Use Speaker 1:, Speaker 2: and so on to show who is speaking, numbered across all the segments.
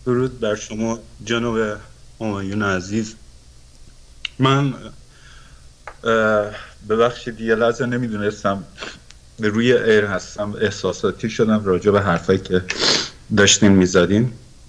Speaker 1: درود بر شما جناب همایون عزیز. من ببخشید یه لحظه نمیدونستم روی ایر هستم، احساساتی شدم راجع به حرفایی که داشتین میزدین.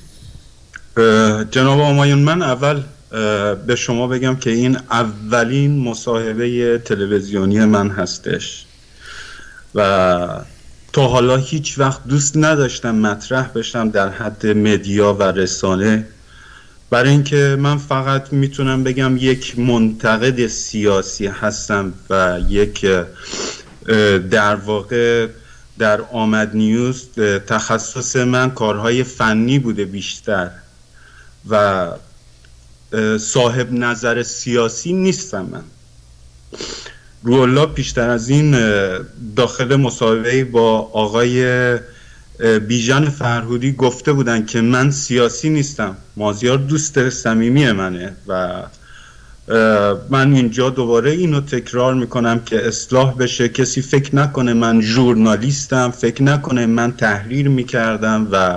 Speaker 1: جناب همایون، من اول به شما بگم که این اولین مصاحبه تلویزیونی من هستش و تا حالا هیچ وقت دوست نداشتم مطرح بشم در حد مدیا و رسانه، برای اینکه من فقط میتونم بگم یک منتقد سیاسی هستم و یک در واقع در آمد نیوز تخصص من کارهای فنی بوده بیشتر و صاحب نظر سیاسی نیستم. من روح‌الله پیشتر از این داخل مصاحبه با آقای بیژن فرهودی گفته بودن که من سیاسی نیستم. مازیار دوست صمیمی منه و من اینجا دوباره اینو تکرار میکنم که اصلاح بشه. کسی فکر نکنه من ژورنالیستم، فکر نکنه من تحریر میکردم و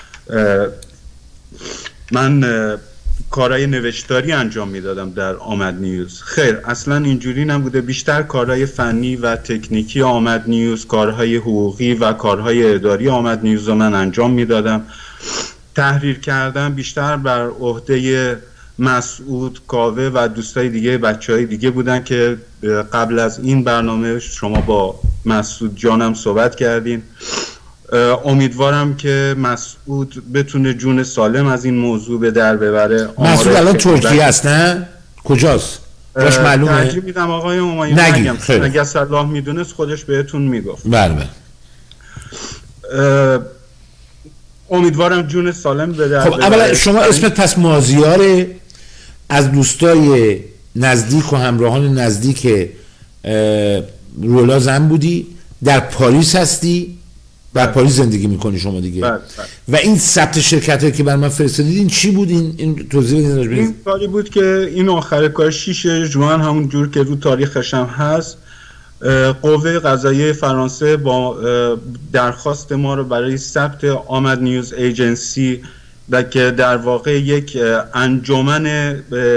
Speaker 1: من کارهای نوشتاری انجام میدادم در آمد نیوز. خیر، اصلا اینجوری نبوده. بیشتر کارهای فنی و تکنیکی آمد نیوز، کارهای حقوقی و کارهای اداری آمد نیوز رو من انجام میدادم. تحریر کردم بیشتر بر عهده مسعود، کاوه و دوستای دیگه، بچهای دیگه بودن که قبل از این برنامه شما با مسعود جانم صحبت کردین. امیدوارم که مسعود بتونه جون سالم از این موضوع به در ببره.
Speaker 2: مسعود الان ترکیه است نه؟ کجاست؟ باش معلومه؟
Speaker 1: ترجیح میدم آقای همایون نگم. اگه صلاح میدونست خودش بهتون میگفت.
Speaker 2: بله.
Speaker 1: امیدوارم جون سالم به در ببره.
Speaker 2: خب اولا شما اسمت پس مازیاره، از دوستای نزدیک و همراهان نزدیک رولا زن بودی، در پاریس هستی، در پاریس زندگی میکنی شما دیگه.
Speaker 1: بله.
Speaker 2: و این ثبت شرکتی که بر من فرستادید این چی بود؟ این توضیح بدید.
Speaker 1: این کاری بود که این آخر کار 6 ژوئن همون جور که رو تاریخش هم هست، قوه قضاییه فرانسه با درخواست ما رو برای ثبت آمد نیوز ایجنسی که در واقع یک انجمن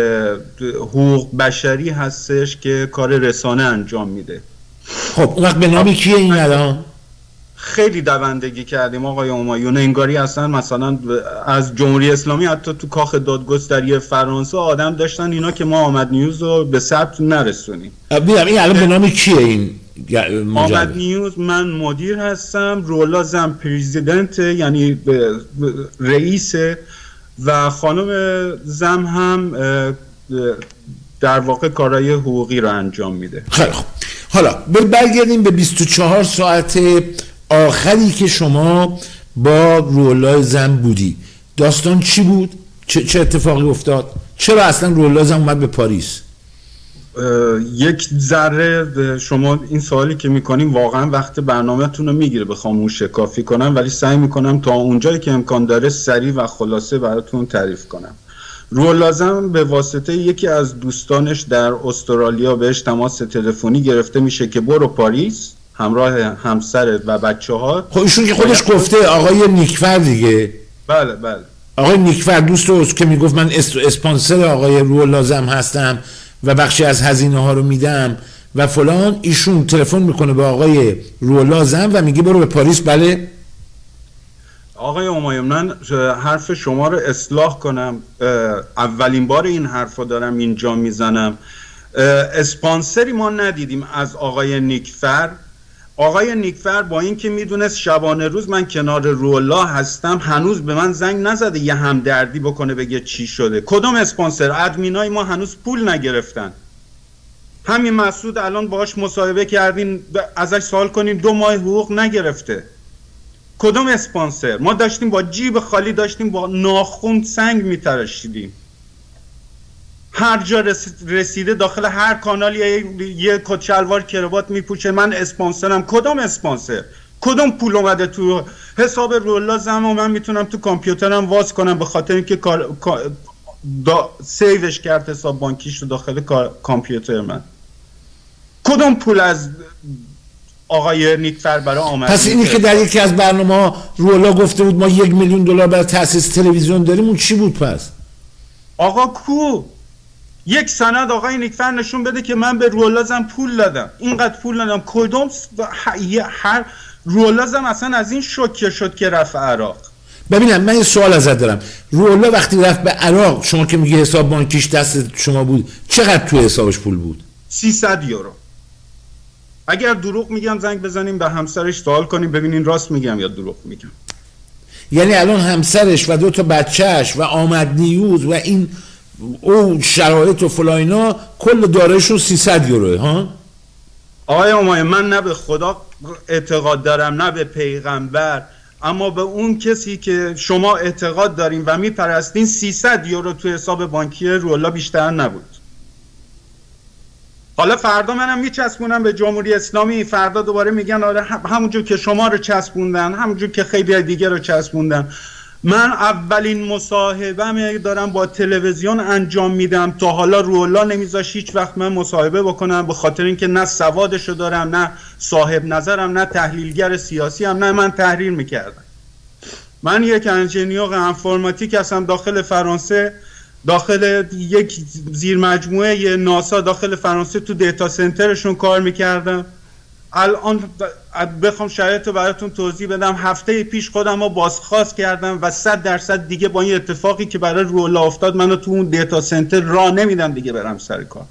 Speaker 1: حقوق بشری هستش که کار رسانه انجام میده.
Speaker 2: خب اون وقت به نام کیه این الان؟
Speaker 1: خیلی دوندگی کردیم آقای همایون، انگاری اصلا مثلا از جمهوری اسلامی حتی تو کاخ دادگستری فرانسه آدم داشتن اینا که ما آمد نیوز رو به ثبت نرسونیم.
Speaker 2: بیدم این الان به نام کیه این
Speaker 1: آمد نیوز؟ من مدیر هستم، رولا زن پریزیدنت یعنی رئیس و خانم زم هم در واقع کارهای حقوقی رو انجام میده.
Speaker 2: خیلی خوب، حالا برگردیم به 24 ساعت آخری که شما با رولا زن بودی. داستان چی بود؟ چه اتفاقی افتاد؟ چرا اصلا رولا زن اومد به پاریس؟
Speaker 1: یک ذره شما این سوالی که میکنیم واقعا وقت برنامه‌تون رو میگیره بخوام اون شکافی کنم، ولی سعی میکنم تا اونجایی که امکان داره سریع و خلاصه براتون تعریف کنم. رولا زن به واسطه یکی از دوستانش در استرالیا بهش تماس تلفنی گرفته میشه که برو پاریس همراه همسر و بچه‌ها.
Speaker 2: خب ایشون که خودش گفته، آقای نیکفر دیگه.
Speaker 1: بله.
Speaker 2: آقای نیکفر دوست که میگفت من اسپانسر آقای رولا زن هستم و بخشی از هزینه ها رو میدم و فلان. ایشون تلفن میکنه به آقای رولا زن و میگه برو به پاریس. بله
Speaker 1: آقای همایون، من حرف شما رو اصلاح کنم، اولین بار این حرف رو دارم اینجا میزنم. اسپانسری ما ندیدیم از آقای نیکفر. آقای نیکفر با این که میدونست شبانه روز من کنار رولا هستم هنوز به من زنگ نزده یه همدردی بکنه بگه چی شده. کدوم اسپانسر؟ ادمینای ما هنوز پول نگرفتن. همین مسعود الان باهاش مصاحبه کردین، ازش سوال کنین 2 ماه حقوق نگرفته. کدوم اسپانسر؟ ما داشتیم با جیب خالی، داشتیم با ناخن سنگ میتراشیدیم. هر جا رسیده داخل هر کانال یه کت شلوار کراوات میپوشه من اسپانسرم. کدوم اسپانسر؟ کدوم پول اومده تو حساب رولا زن و من میتونم تو کامپیوترم واز کنم به خاطر اینکه سیوش کرد حساب بانکیش رو داخل کامپیوتر من. کدوم پول از آقای نیکفر برای آمدنی.
Speaker 2: پس اینی که در یکی از برنامه رولا گفته بود ما $1,000,000 برای تأسیس تلویزیون داریم، اون چی بود پس؟
Speaker 1: آقا کو یک سند آقای نیکفر نشون بده که من به رولازم پول دادم، اینقدر پول دادم. کدوم هر رولازم اصلا از این شوکه شد که رفت عراق.
Speaker 2: ببینم من یه سوال ازت دارم، رولا وقتی رفت به عراق شما که میگه حساب بانکیش دست شما بود، چقدر تو حسابش پول بود؟
Speaker 1: 300 یورو. اگر دروغ میگم زنگ بزنیم به همسرش سوال کنیم ببینین راست میگم یا دروغ میگم.
Speaker 2: یعنی الان همسرش و 2 تا بچهش و آمد نیوز و این او شرایط و فلاینا کل دارایشون 300 یوروه ها؟
Speaker 1: آقای امایه من نه به خدا اعتقاد دارم نه به پیغمبر، اما به اون کسی که شما اعتقاد دارین و میپرستین 300 یورو تو حساب بانکی رولا بیشتر نبود. حالا فردا منم میچسبونم به جمهوری اسلامی، فردا دوباره میگن آره همونجور که شما رو چسبوندن، همونجور که خیلی دیگه رو چسبوندن. من اولین مصاحبه دارم با تلویزیون انجام میدم، تا حالا رولا نمیذاش هیچ وقت من مصاحبه بکنم، به خاطر اینکه نه سوادشو دارم، نه صاحب نظرم، نه تحلیلگر سیاسی هم، نه من تحلیل میکردم. من یک انجینیر انفرماتیک هستم داخل فرانسه، داخل یک زیر مجموعه ناسا داخل فرانسه تو دیتا سنترشون کار میکردم. الان بخوام شرایط رو براتون توضیح بدم، هفته پیش خودم رو بازخواست کردم و 100% دیگه با این اتفاقی که برای رولا افتاد منو تو اون دیتا سنتر راه نمیدم دیگه برم سر کار.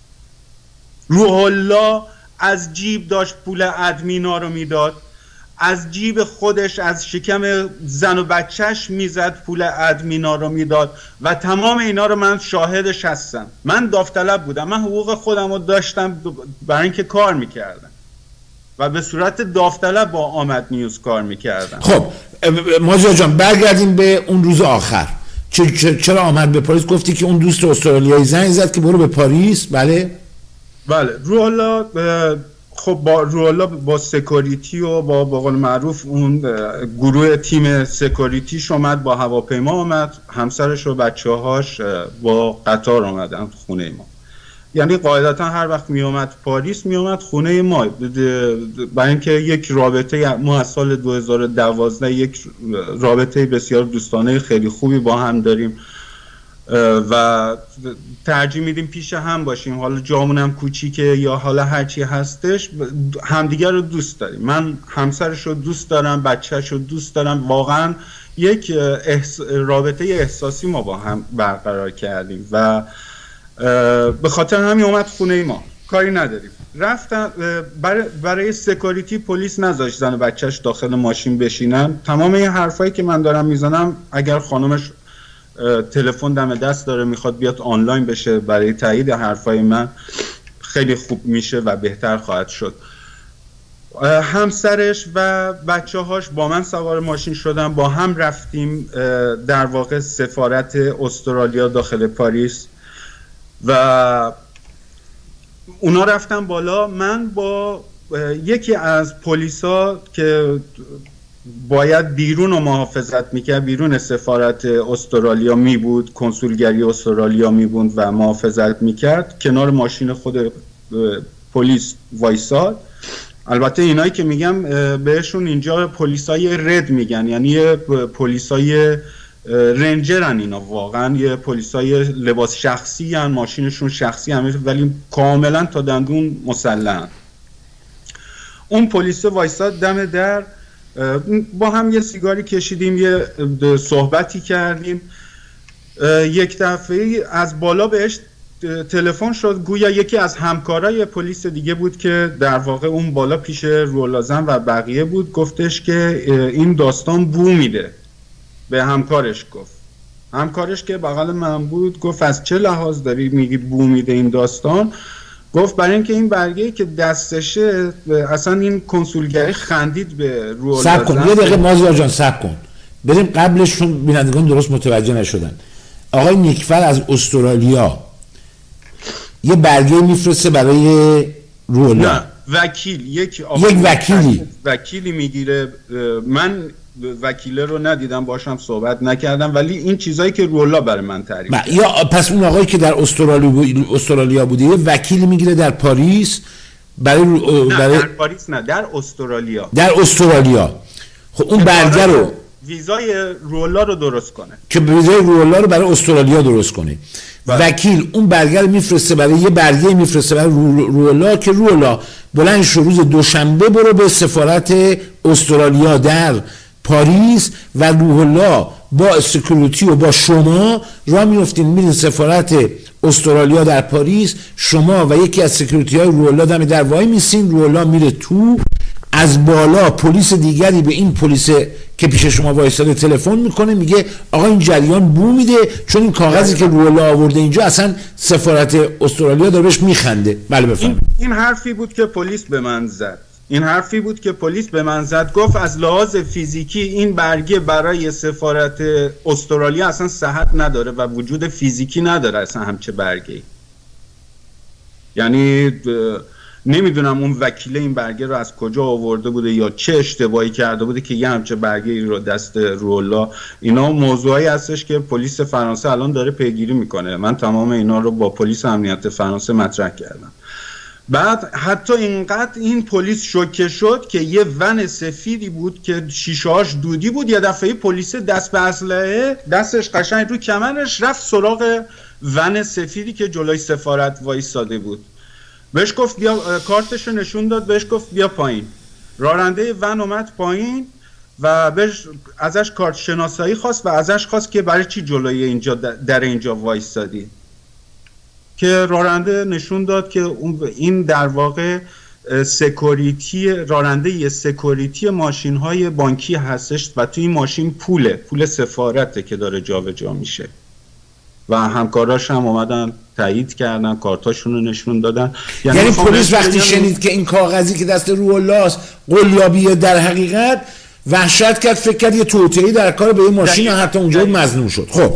Speaker 1: رولا از جیب داشت پول ادمینا رو میداد، از جیب خودش از شکم زن و بچهش میزد پول ادمینا رو میداد و تمام اینا رو من شاهدش هستم. من داوطلب بودم، من حقوق خودم رو داشتم برای اینکه کار میکردم و به صورت داوطلب با آمد نیوز کار میکردم.
Speaker 2: خب مازیار جان برگردیم به اون روز آخر. چرا آمد به پاریس؟ گفتی که اون دوست استرالیایی زنگ زد که برو به پاریس. بله
Speaker 1: رولا خب با رولا با سکوریتی و با قول معروف اون گروه تیم سکوریتیش اومد، با هواپیما اومد، همسرش و بچه‌هاش با قطار اومدن خونه ما. یعنی قاعدتا هر وقت می اومد پاریس می اومد خونه ما، برای اینکه یک رابطه ما از سال 2012 یک رابطه بسیار دوستانه خیلی خوبی با هم داریم و ترجیح میدیم پیش هم باشیم، حالا جامون هم کوچیکه یا حالا هرچی هستش همدیگر رو دوست داریم. من همسرش رو دوست دارم، بچهش رو دوست دارم، واقعا یک رابطه احساسی ما با هم برقرار کردیم و به خاطر همین اومد خونه ما، کاری نداریم. رفتن برای سکوریتی پلیس نذاشت زن و بچهش داخل ماشین بشینن. تمام این حرفایی که من دارم میزنم اگر خانمش تلفن دم دست داره میخواد بیاد آنلاین بشه برای تایید حرفای من خیلی خوب میشه و بهتر خواهد شد. همسرش و بچه‌هاش با من سوار ماشین شدن، با هم رفتیم در واقع سفارت استرالیا داخل پاریس و اونا رفتن بالا. من با یکی از پلیسا که باید بیرون رو محافظت میکرد، بیرون سفارت استرالیا می بود، کنسولگری استرالیا می بود و محافظت میکرد، کنار ماشین خود پلیس وایساد. البته اینایی که میگم بهشون اینجا پلیسای رد میگن، یعنی پلیسای رنجرن، اینا واقعا یه پلیسای لباس شخصی هن، ماشینشون شخصی هم ولی کاملا تا دندون مسلحن. اون پلیس وایساد دم در، با هم یه سیگاری کشیدیم، یه صحبتی کردیم. یک دفعه از بالا بهش تلفن شد، گویا یکی از همکارای پلیس دیگه بود که در واقع اون بالا پیش رولازن و بقیه بود، گفتش که این داستان بو میده. به همکارش گفت، همکارش که بغل من بود گفت از چه لحاظ داری میگی بو میده این داستان؟ گفت برای اینکه این برگه که دستشه اصلا این کنسولگری خندید به رولازن.
Speaker 2: صبر کن یه دقیقه مازیار جان، صبر کن بریم قبلشون، بینندگان درست متوجه نشدن. آقای نیکفر از استرالیا یه برگه میفرسته برای رولا.
Speaker 1: نه وکیل، یک وکیلی میگیره. من وکیله رو ندیدم، باشم صحبت نکردم، ولی این چیزایی که رولا برای من تعریف کرد.
Speaker 2: یا پس اون آقایی که در استرالیا بوده یه وکیلی میگیره در پاریس
Speaker 1: در پاریس نه، در استرالیا.
Speaker 2: در استرالیا. خب اون برگه رو
Speaker 1: ویزای رولا رو درست کنه،
Speaker 2: که ویزای رولا رو برای استرالیا درست کنه. وکیل اون برگه رو میفرسته برای یه برگه، میفرسته برای رولا که رولا بلند شو روز دوشنبه برو به سفارت استرالیا در پاریس و رولا با سکیوریتی و با شما راه میافتین میرین سفارت استرالیا در پاریس، شما و یکی از سکیوریتی های رولا دم در وای میسین، رولا میره تو، از بالا پلیس دیگری به این پلیس که پیش شما وایساده تلفن میکنه، میگه آقا این جریان بو میده چون این کاغذی که رولا آورده اینجا اصلا سفارت استرالیا داره بهش میخنده. بله بفرمایید.
Speaker 1: این حرفی بود که پلیس به من زد، گفت از لحاظ فیزیکی این برگه برای سفارت استرالیا اصلا صحت نداره و وجود فیزیکی نداره اصلا همچه برگه‌ای. یعنی نمیدونم اون وکیل این برگه رو از کجا آورده بوده یا چه اشتباهی کرده بوده که یه همچه برگه رو دست رولا. اینا موضوعی هستش که پلیس فرانسه الان داره پیگیری میکنه. من تمام اینا رو با پلیس امنیت فرانسه مطرح کردم. بعد حتی اینقدر این پلیس شوکه شد که یه ون سفیدی بود که شیشه‌هاش دودی بود، یه دفعه پلیس دست به اسلحه دستش قشنگ رو کمرش رفت سراغ ون سفیدی که جلوی سفارت وایساده بود. بهش گفت بیا، کارتشو نشون داد، بهش گفت بیا پایین. راننده ون اومد پایین و ازش کارت شناسایی خواست و ازش خواست که برای چی جلوی اینجا در اینجا وایسادی، که راننده نشون داد که این در واقع راننده سکوریتی ماشین های بانکی هستش و توی این ماشین پول سفارته که داره جابجا میشه و همکاراش هم اومدن تایید کردن، کارتاشون رو نشون دادن.
Speaker 2: یعنی پلیس وقتی شنید که این کاغذی که دست رولاست قلیابیه، در حقیقت وحشت کرد، فکر کرد یه توطئه‌ای در کار به این ماشین، حتی اونجا مظنون شد. خب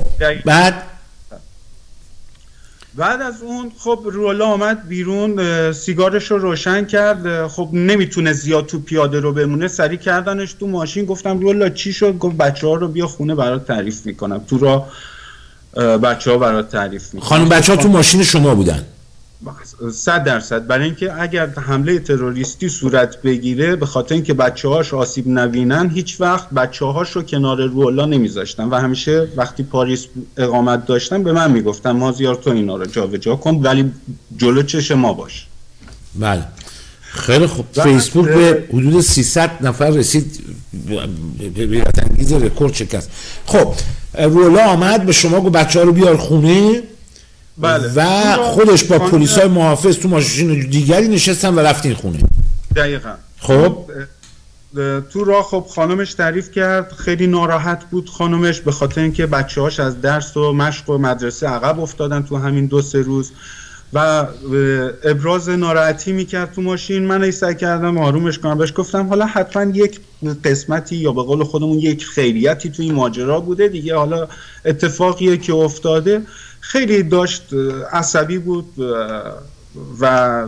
Speaker 1: بعد از اون خب رولا آمد بیرون، سیگارش رو روشن کرد. خب نمیتونه زیاد تو پیاده رو بمونه، سریع کردنش تو ماشین. گفتم رولا چی شد؟ گفت بچه‌ها رو بیا خونه برات تعریف میکنم. تو راه بچه‌ها برات تعریف میکنم.
Speaker 2: خانم بچه‌ها تو ماشین شما بودن؟
Speaker 1: 100%. برای اینکه اگر حمله تروریستی صورت بگیره، به خاطر اینکه بچه‌هاش آسیب نبینن، هیچ وقت بچه‌هاش رو کنار رولا نمیذاشتن و همیشه وقتی پاریس اقامت داشتن به من میگفتن مازیار تو اینا رو جابجا کن ولی جلو چش ما باش.
Speaker 2: بله خیلی خوب. فیسبوک به حدود 300 نفر رسید، حیرت انگیز رکورد شکست. خب رولا آمد به شما گفت بچه‌ها رو بیار خونه.
Speaker 1: بله.
Speaker 2: و خودش با پلیسای محافظ تو ماشین دیگری نشستن و رفتین خونه.
Speaker 1: دقیقاً.
Speaker 2: خب
Speaker 1: تو راه خب خانمش تعریف کرد، خیلی ناراحت بود خانمش به خاطر اینکه بچه‌هاش از درس و مشق و مدرسه عقب افتادن تو همین 2-3 روز و ابراز ناراحتی میکرد تو ماشین. من سعی کردم آرومش کنم، بهش گفتم حالا حتما یک قسمتی یا به قول خودمون یک خیریتی تو این ماجرا بوده دیگه، حالا اتفاقیه که افتاده. خیلی داشت عصبی بود و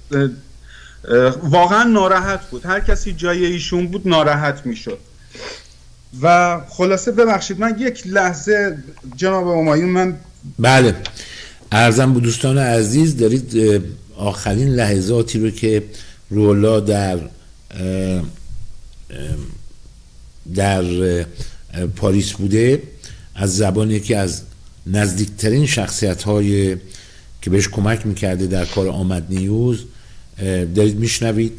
Speaker 1: واقعا ناراحت بود. هر کسی جای ایشون بود ناراحت میشد. و خلاصه ببخشید من یک لحظه جناب همایون، من
Speaker 2: بله عرضم به دوستان عزیز، دارید آخرین لحظاتی رو که رولا در پاریس بوده از زبان یکی از نزدیکترین شخصیت‌های که بهش کمک میکرده در کار آمد نیوز دارید میشنوید.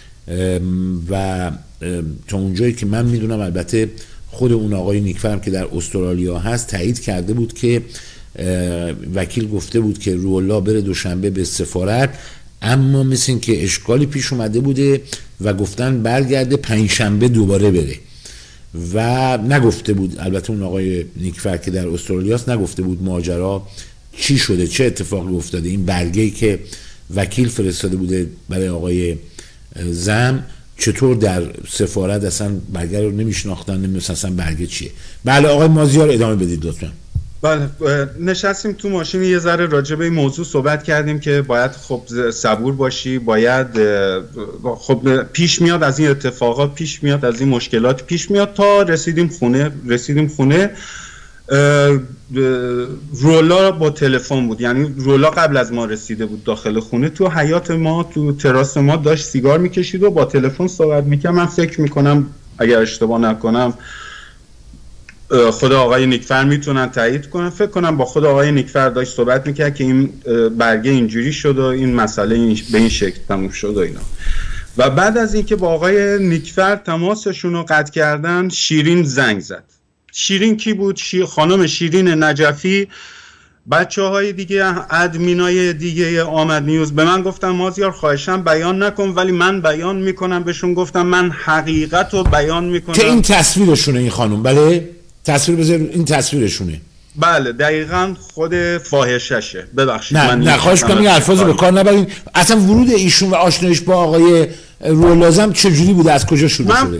Speaker 2: و تا اونجایی که من میدونم، البته خود اون آقای نیکفرم که در استرالیا هست تایید کرده بود که وکیل گفته بود که رولا بره دوشنبه به سفارت، اما مثل این که اشکالی پیش اومده بوده و گفتن برگرده پنجشنبه دوباره بره و نگفته بود. البته اون آقای نیکفر که در استرالیاست نگفته بود ماجرا چی شده، چه اتفاقی افتاده. این برگه‌ای که وکیل فرستاده بوده برای آقای زم چطور در سفارت اصلا برگه رو نمیشناختن، نمیدونستن اصلا برگه چیه. بله آقای مازیار ادامه بدید لطفا.
Speaker 1: بله نشستیم تو ماشین یه ذره راجع به این موضوع صحبت کردیم که باید خب صبور باشی، باید خب پیش میاد از این اتفاقات، پیش میاد از این مشکلات پیش میاد. تا رسیدیم خونه رولا با تلفن بود، یعنی رولا قبل از ما رسیده بود داخل خونه، تو حیاط ما تو تراس ما داشت سیگار میکشید و با تلفن صحبت میکرد. من فکر میکنم اگر اشتباه نکنم خود آقای نیکفر میتونن تایید کنن، فکر کنم با خود آقای نیکفر داشت صحبت میکرد که این برگه اینجوری شد و این مسئله به این شکل تموم شد و اینا. و بعد از اینکه با آقای نیکفر تماسشون رو قطع کردن، شیرین زنگ زد. شیرین کی بود؟ خانم شیرین نجفی. بچه های دیگه، ادمینای دیگه آمد نیوز به من گفتن مازیار خواهشم بیان نکن، ولی من بیان میکنم. بهشون گفتم من حقیقت رو بیان میکنم.
Speaker 2: که این تصویرشونه این خانم؟ بله تصویر بذار، این تصویرشونه.
Speaker 1: بله دقیقاً خود فاحششه. ببخشید
Speaker 2: نه خواهش کنم این الفاظو به کار نبرین. اصلا ورود ایشون و آشنایش با آقای رولازم چجوری بوده، از کجا شروع شده؟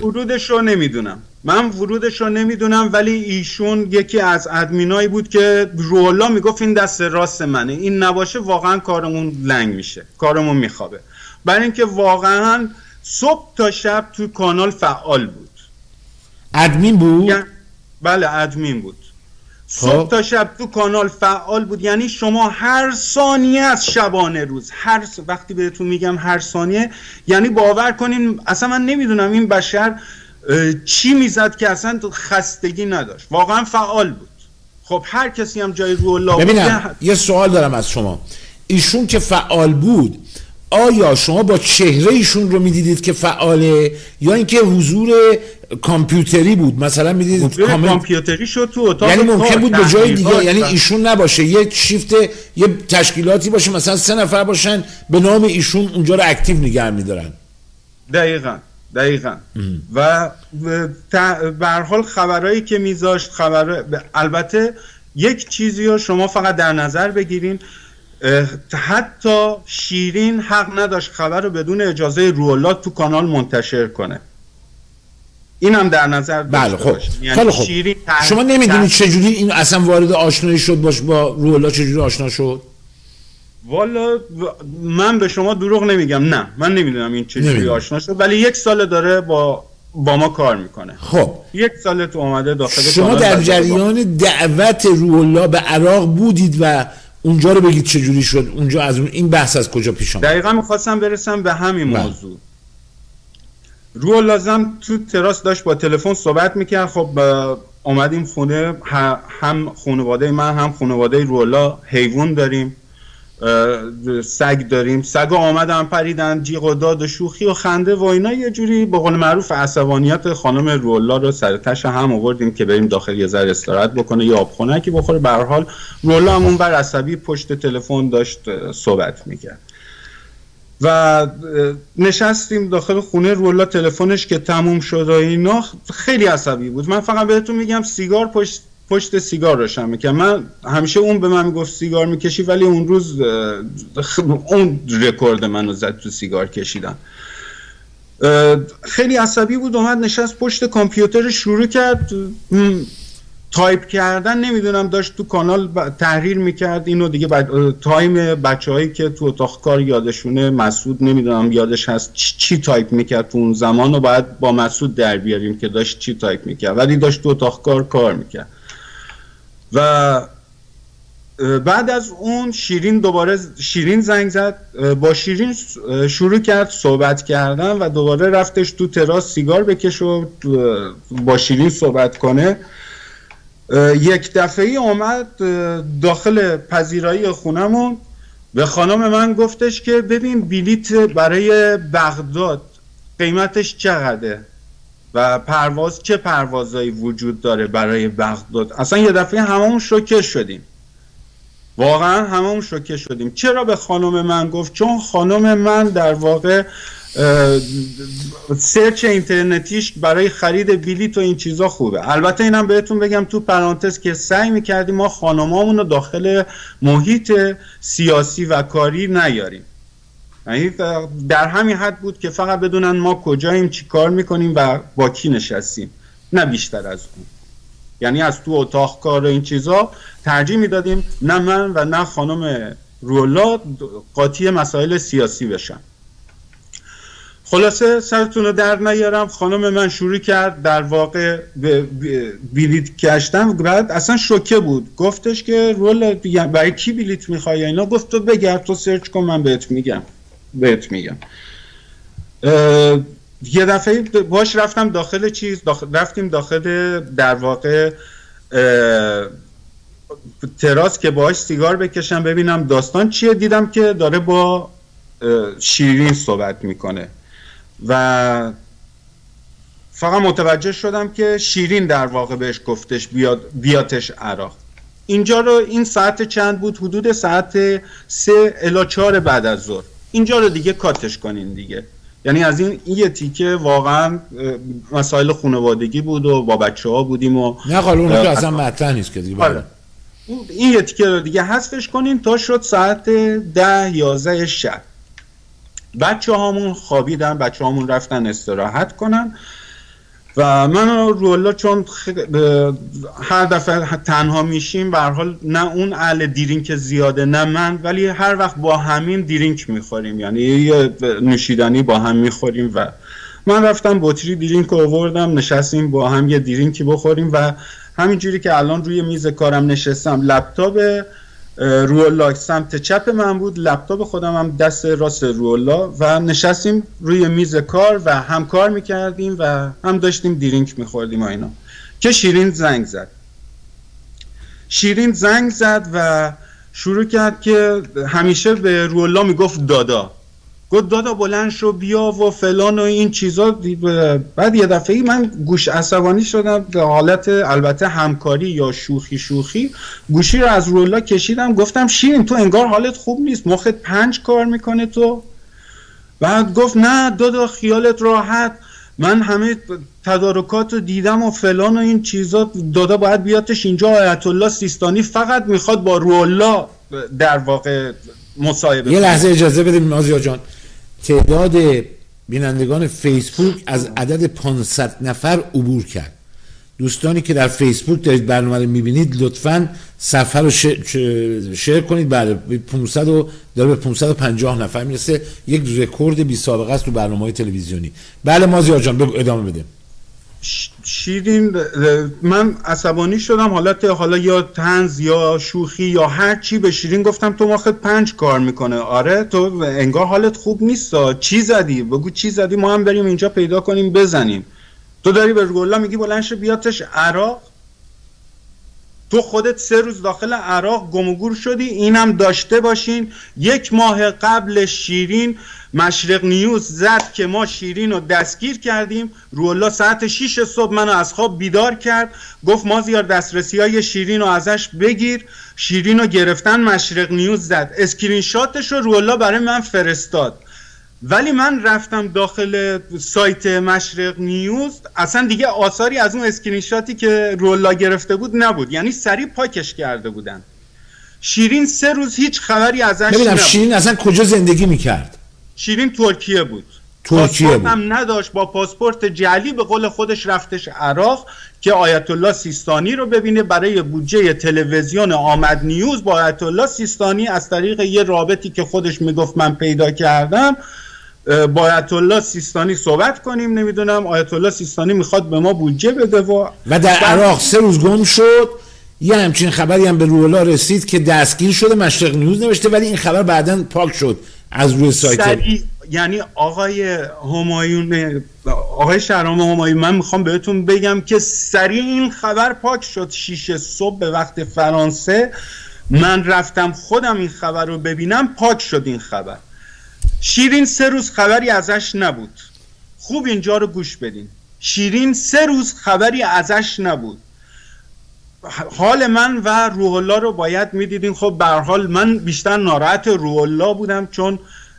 Speaker 1: من ورودش رو نمیدونم، ولی ایشون یکی از ادمینایی بود که رولا میگفت این دست راست منه، این نباشه واقعا کارمون لنگ میشه، کارمون میخوابه. برای اینکه واقعا صبح تا شب تو کانال فعال بود.
Speaker 2: ادمین بود؟
Speaker 1: بله ادمین بود. صبح تا شب تو کانال فعال بود. یعنی شما هر ثانیه از شبانه روز، وقتی بهتون میگم هر ثانیه، یعنی باور کنین اصلا من نمیدونم این بشر چی میزد که اصلا خستگی نداشت، واقعا فعال بود. خب هر کسی هم جای رولا بود.
Speaker 2: ببینم یه سوال دارم از شما، ایشون که فعال بود آیا شما با چهره ایشون رو میدیدید که فعاله، یا اینکه حضور کامپیوتری بود؟ مثلا میدیدید
Speaker 1: کامپیوتری شد تو اتاق،
Speaker 2: یعنی ممکن بود به جای دیگه، یعنی ایشون نباشه، یه شیفت یه تشکیلاتی باشه مثلا 3 نفر باشن به نام ایشون اونجا رو اکتیو نگه میدارن.
Speaker 1: دقیقاً و به هر حال خبرایی که میذاشت، البته یک چیزی رو شما فقط در نظر بگیرین، حتی شیرین حق نداشت خبر رو بدون اجازه رولا تو کانال منتشر کنه. اینم در نظر
Speaker 2: داشته
Speaker 1: باشید.
Speaker 2: یعنی خیلی خوب. شما نمیدونید چجوری این اصلا وارد آشنایی شد با رولا، چجوری آشنا شد؟
Speaker 1: والا من به شما دروغ نمیگم، نه من نمیدونم این چجوری آشنا شد، ولی 1 سال داره با ما کار میکنه.
Speaker 2: خب
Speaker 1: 1 سال تو اومده داخل
Speaker 2: شما در جریان دعوت رولا به عراق بودید و اونجا رو بگید چجوری شد اونجا، از این بحث از کجا پیش آمد؟
Speaker 1: دقیقاً میخواستم برسم به همین موضوع. رولا تو تراس داشت با تلفن صحبت میکرد. خب اومدیم خونه، هم خانواده من هم خانواده رولا حیوان داریم، سگ داریم. سگا آمدن پریدن، جیغ و داد و شوخی و خنده و اینا، یه جوری به قول معروف عصبانیت خانم رولا رو سر تش هم آوردیم که بریم داخل یه ذره استراحت بکنه یا آبخونکی بخوره. به هر حال رولا هم اون بر عصبی پشت تلفن داشت صحبت میکرد و نشستیم داخل خونه رولا. تلفنش که تموم شد و اینا خیلی عصبی بود. من فقط بهتون میگم سیگار پشت سیگار روشن میکنم. من همیشه اون به من میگفت سیگار میکشی، ولی اون روز اون رکورد منو زد تو سیگار کشیدن. خیلی عصبی بود، اومد نشست پشت کامپیوتر، شروع کرد تایپ کردن. نمیدونم داشت تو کانال تحریر میکرد اینو دیگه. تایم بچه‌هایی که تو اتاق کار یادشونه، مسعود نمیدونم یادش هست چی تایپ میکرد تو اون زمان و بعد با مسعود در بیاریم که داشت چی تایپ میکرد، ولی داشت تو اتاق کار میکرد. و بعد از اون شیرین زنگ زد، با شیرین شروع کرد صحبت کردن و دوباره رفتش تو تراس سیگار بکشه و با شیرین صحبت کنه. یک دفعه اومد داخل پذیرایی خونمون، به خانم من گفتش که ببین بلیت برای بغداد قیمتش چقدره و چه پروازایی وجود داره برای بغداد. اصلا یه دفعه هممون شوکه شدیم، واقعا هممون شوکه شدیم. چرا به خانم من گفت؟ چون خانم من در واقع سرچ اینترنتیش برای خرید بلیط و این چیزا خوبه. البته اینم بهتون بگم تو پرانتز که سعی میکردیم ما خانمامون رو داخل محیط سیاسی و کاری نیاریم، یعنی در همین حد بود که فقط بدونن ما کجاییم، چی کار میکنیم و با کی نشستیم، نه بیشتر از اون. یعنی از تو اتاق کار و این چیزا ترجیح میدادیم نه من و نه خانم رولا قاطی مسائل سیاسی بشن. خلاصه سرتون رو در نیارم، خانم من شروع کرد در واقع بلیت گشتن، بعد اصلا شوکه بود، گفتش که رول برای کی بلیت میخوای اینا؟ گفت تو بگرد، تو سرچ کن، من بهت میگم. یه دفعه باش رفتم داخل رفتیم داخل در واقع تراس که باهاش سیگار بکشم ببینم داستان چیه. دیدم که داره با شیرین صحبت میکنه و فقط متوجه شدم که شیرین در واقع بهش گفتش بیاتش عراق. اینجا رو این ساعت چند بود؟ حدود ساعت 3 الی 4 بعد از ظهر. اینجا رو دیگه کاتش کنین دیگه. یعنی از این یه تیکه واقعا مسائل خانوادگی بود و با بچه‌ها بودیم و
Speaker 2: نه قالون که اصلا مطرح نیست که دیگه.
Speaker 1: این یه تیکه رو دیگه حذفش کنین تا شد ساعت 10-11 شب. بچه‌هامون خوابیدن، بچه‌هامون رفتن استراحت کنن و من و رولا چون هر دفعه تنها میشیم به هر حال نه اون اهل دیرینک زیاده نه من، ولی هر وقت با همین دیرینک میخوریم، یعنی یه نوشیدنی با هم میخوریم و من رفتم بطری دیرینک رو آوردم، نشستیم با هم یه دیرینکی بخوریم و همینجوری که الان روی میز کارم نشستم، لپتاپ رولا سمت چپ من بود، لپتاپ خودم هم دست راست رولا و نشستیم روی میز کار و هم کار میکردیم و هم داشتیم دیرینک میخوردیم و اینا که شیرین زنگ زد و شروع کرد که همیشه به رولا میگفت دادا، گفت دادا بلند شو بیا و فلان و این چیزا. بعد یه دفعه من گوش عصبانی شدم، در حالت البته همکاری یا شوخی گوشی رو از رولا کشیدم، گفتم شیرین تو انگار حالت خوب نیست، مخت 5 کار میکنه تو؟ بعد گفت نه دادا خیالت راحت، من همه تدارکات رو دیدم و فلان و این چیزا، دادا باید بیاتش اینجا، آیت الله سیستانی فقط میخواد با رولا در واقع مصاحبه.
Speaker 2: یه لحظه اجازه بدیم مازیار جان، تعداد بینندگان فیسبوک از عدد 500 نفر عبور کرد. دوستانی که در فیسبوک دارید برنامه رو میبینید لطفاً صفحه رو شیر کنید. بله 500 و داره به 550 نفر میرسه، یک رکورد بی سابقه است تو برنامه‌های تلویزیونی. بله مازیار جان بگو، ادامه بده.
Speaker 1: شیرین من عصبانی شدم، حالا یا طنز یا شوخی یا هر چی، به شیرین گفتم تو ماخت 5 کار میکنه، آره تو انگار حالت خوب نیست، چی زدی؟ بگو چی زدی، ما هم بریم اینجا پیدا کنیم بزنیم. تو داری به رولا میگی بلند شه بیاتش عراق، تو خودت 3 روز داخل عراق گم و گور شدی. اینم داشته باشین 1 ماه قبل شیرین مشرق نیوز زد که ما شیرین رو دستگیر کردیم. رولا ساعت 6 صبح منو از خواب بیدار کرد، گفت مازیار دسترسی های شیرین رو ازش بگیر. شیرین رو گرفتن، مشرق نیوز زد، اسکرین شاتش رو رولا برای من فرستاد. ولی من رفتم داخل سایت مشرق نیوز، اصلا دیگه آثاری از اون اسکرین شاتی که رولا گرفته بود نبود، یعنی سریع پاکش کرده بودن. شیرین 3 روز هیچ خبری ازش نبود.
Speaker 2: شیرین اصلا کجا زندگی میکرد؟
Speaker 1: شیرین ترکیه بود.
Speaker 2: پاسپورت
Speaker 1: هم نداشت، با پاسپورت جعلی به قول خودش رفتش عراق که آیت الله سیستانی رو ببینه. برای بودجه تلویزیون آمد نیوز با آیت الله سیستانی از طریق یه رابطی که خودش میگفت من پیدا کردم با آیت الله سیستانی صحبت کنیم، نمیدونم آیت الله سیستانی میخواد به ما بودجه بده و
Speaker 2: در عراق 3 روز گم شد. یه همچین خبری هم به رولا رسید که دستگیر شده، مشرق نیوز نوشته، ولی این خبر بعداً پاک شد از روی سایت.
Speaker 1: یعنی آقای شهرام همایون، من میخوام بهتون بگم که سریع این خبر پاک شد. 6 صبح به وقت فرانسه من رفتم خودم این خبر رو ببینم، پاک شد این خبر. شیرین 3 روز خبری ازش نبود. خوب اینجا رو گوش بدین، شیرین 3 روز خبری ازش نبود. حال من و روح الله رو باید میدیدین. خب به هر حال من بیشتر ناراحت روح الله بودم، چون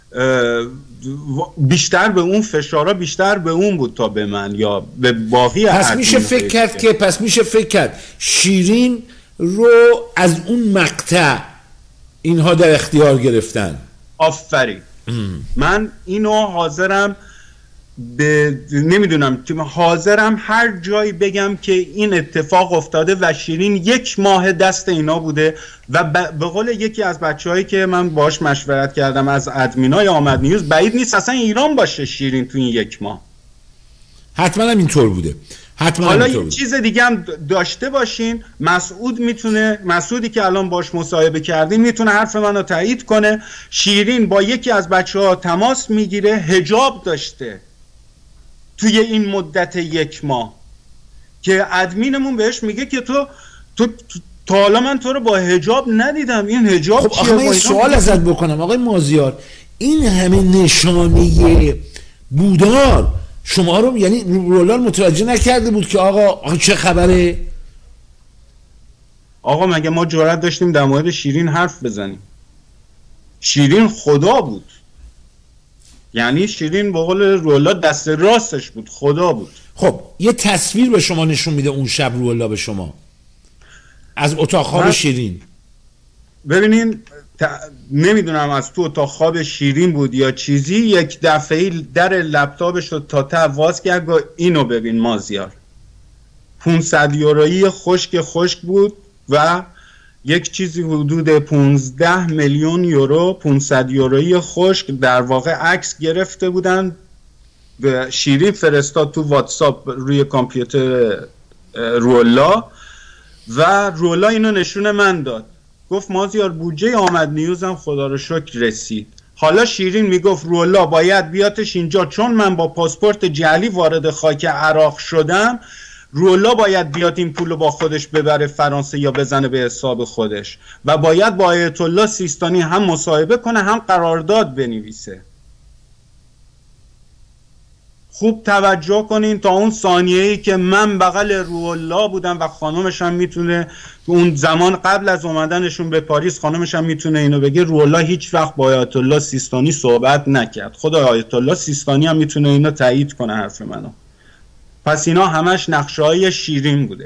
Speaker 1: بیشتر به اون فشارا بیشتر به اون بود تا به من یا به باقی.
Speaker 2: پس میشه فکر کرد شیرین رو از اون مقطع اینها در اختیار گرفتن.
Speaker 1: آفرین. من اینو حاضرم نمیدونم حاضرم هر جایی بگم که این اتفاق افتاده و شیرین 1 ماه دست اینا بوده و به قول یکی از بچه‌هایی که من باهاش مشورت کردم از ادمینای آمد نیوز، بعید نیست اصلا ایران باشه شیرین تو این 1 ماه.
Speaker 2: حتما هم اینطور بوده.
Speaker 1: حالا یه چیز دیگه هم داشته باشین، مسعودی که الان باش مصاحبه کردیم میتونه حرف منو تایید کنه. شیرین با یکی از بچه‌ها تماس میگیره، حجاب داشته توی این مدت 1 ماه که ادمینمون بهش میگه که تو تا حالا من تو رو با حجاب ندیدم، این حجاب
Speaker 2: خب آخه من سوال ازت بکنم آقای مازیار، این همه نشانه بودار شما رو یعنی رولان متوجه نکرده بود که آقا چه خبره؟
Speaker 1: آقا مگه ما جرأت داشتیم در مورد شیرین حرف بزنیم؟ شیرین خدا بود، یعنی شیرین به قول رولا دست راستش بود، خدا بود.
Speaker 2: خب یه تصویر به شما نشون میده اون شب رولا به شما از اتاق خواب شیرین.
Speaker 1: ببینین نمیدونم از تو اتاق خواب شیرین بود یا چیزی، یک دفعه در لپتاپش رو تا واز کرد و اینو ببین مازیار، 500 یورویی خشک بود و یک چیزی حدود 15 میلیون یورو 500 یورویی خشک در واقع عکس گرفته بودن و شیرین فرستاد تو واتساپ روی کامپیوتر رولا و رولا اینو نشون من داد، گفت مازیار بودجه آمد نیوزم خدا رو شکر رسید. حالا شیرین میگفت رولا باید بیاتش اینجا چون من با پاسپورت جعلی وارد خاک عراق شدم، رولا باید بیاد این پولو با خودش ببره فرانسه یا بزنه به حساب خودش و باید با آیت الله سیستانی هم مصاحبه کنه هم قرارداد بنویسه. خوب توجه کنین تا اون ثانیه‌ای که من بغل رولا بودم و خانمش هم میتونه اون زمان قبل از اومدنشون به پاریس خانمش هم میتونه اینو بگه، رولا هیچ وقت با آیت الله سیستانی صحبت نکرد. خود آیت الله سیستانی هم میتونه اینو تایید کنه حرف منو. پس اینا همش نقشه‌های شیرین بوده.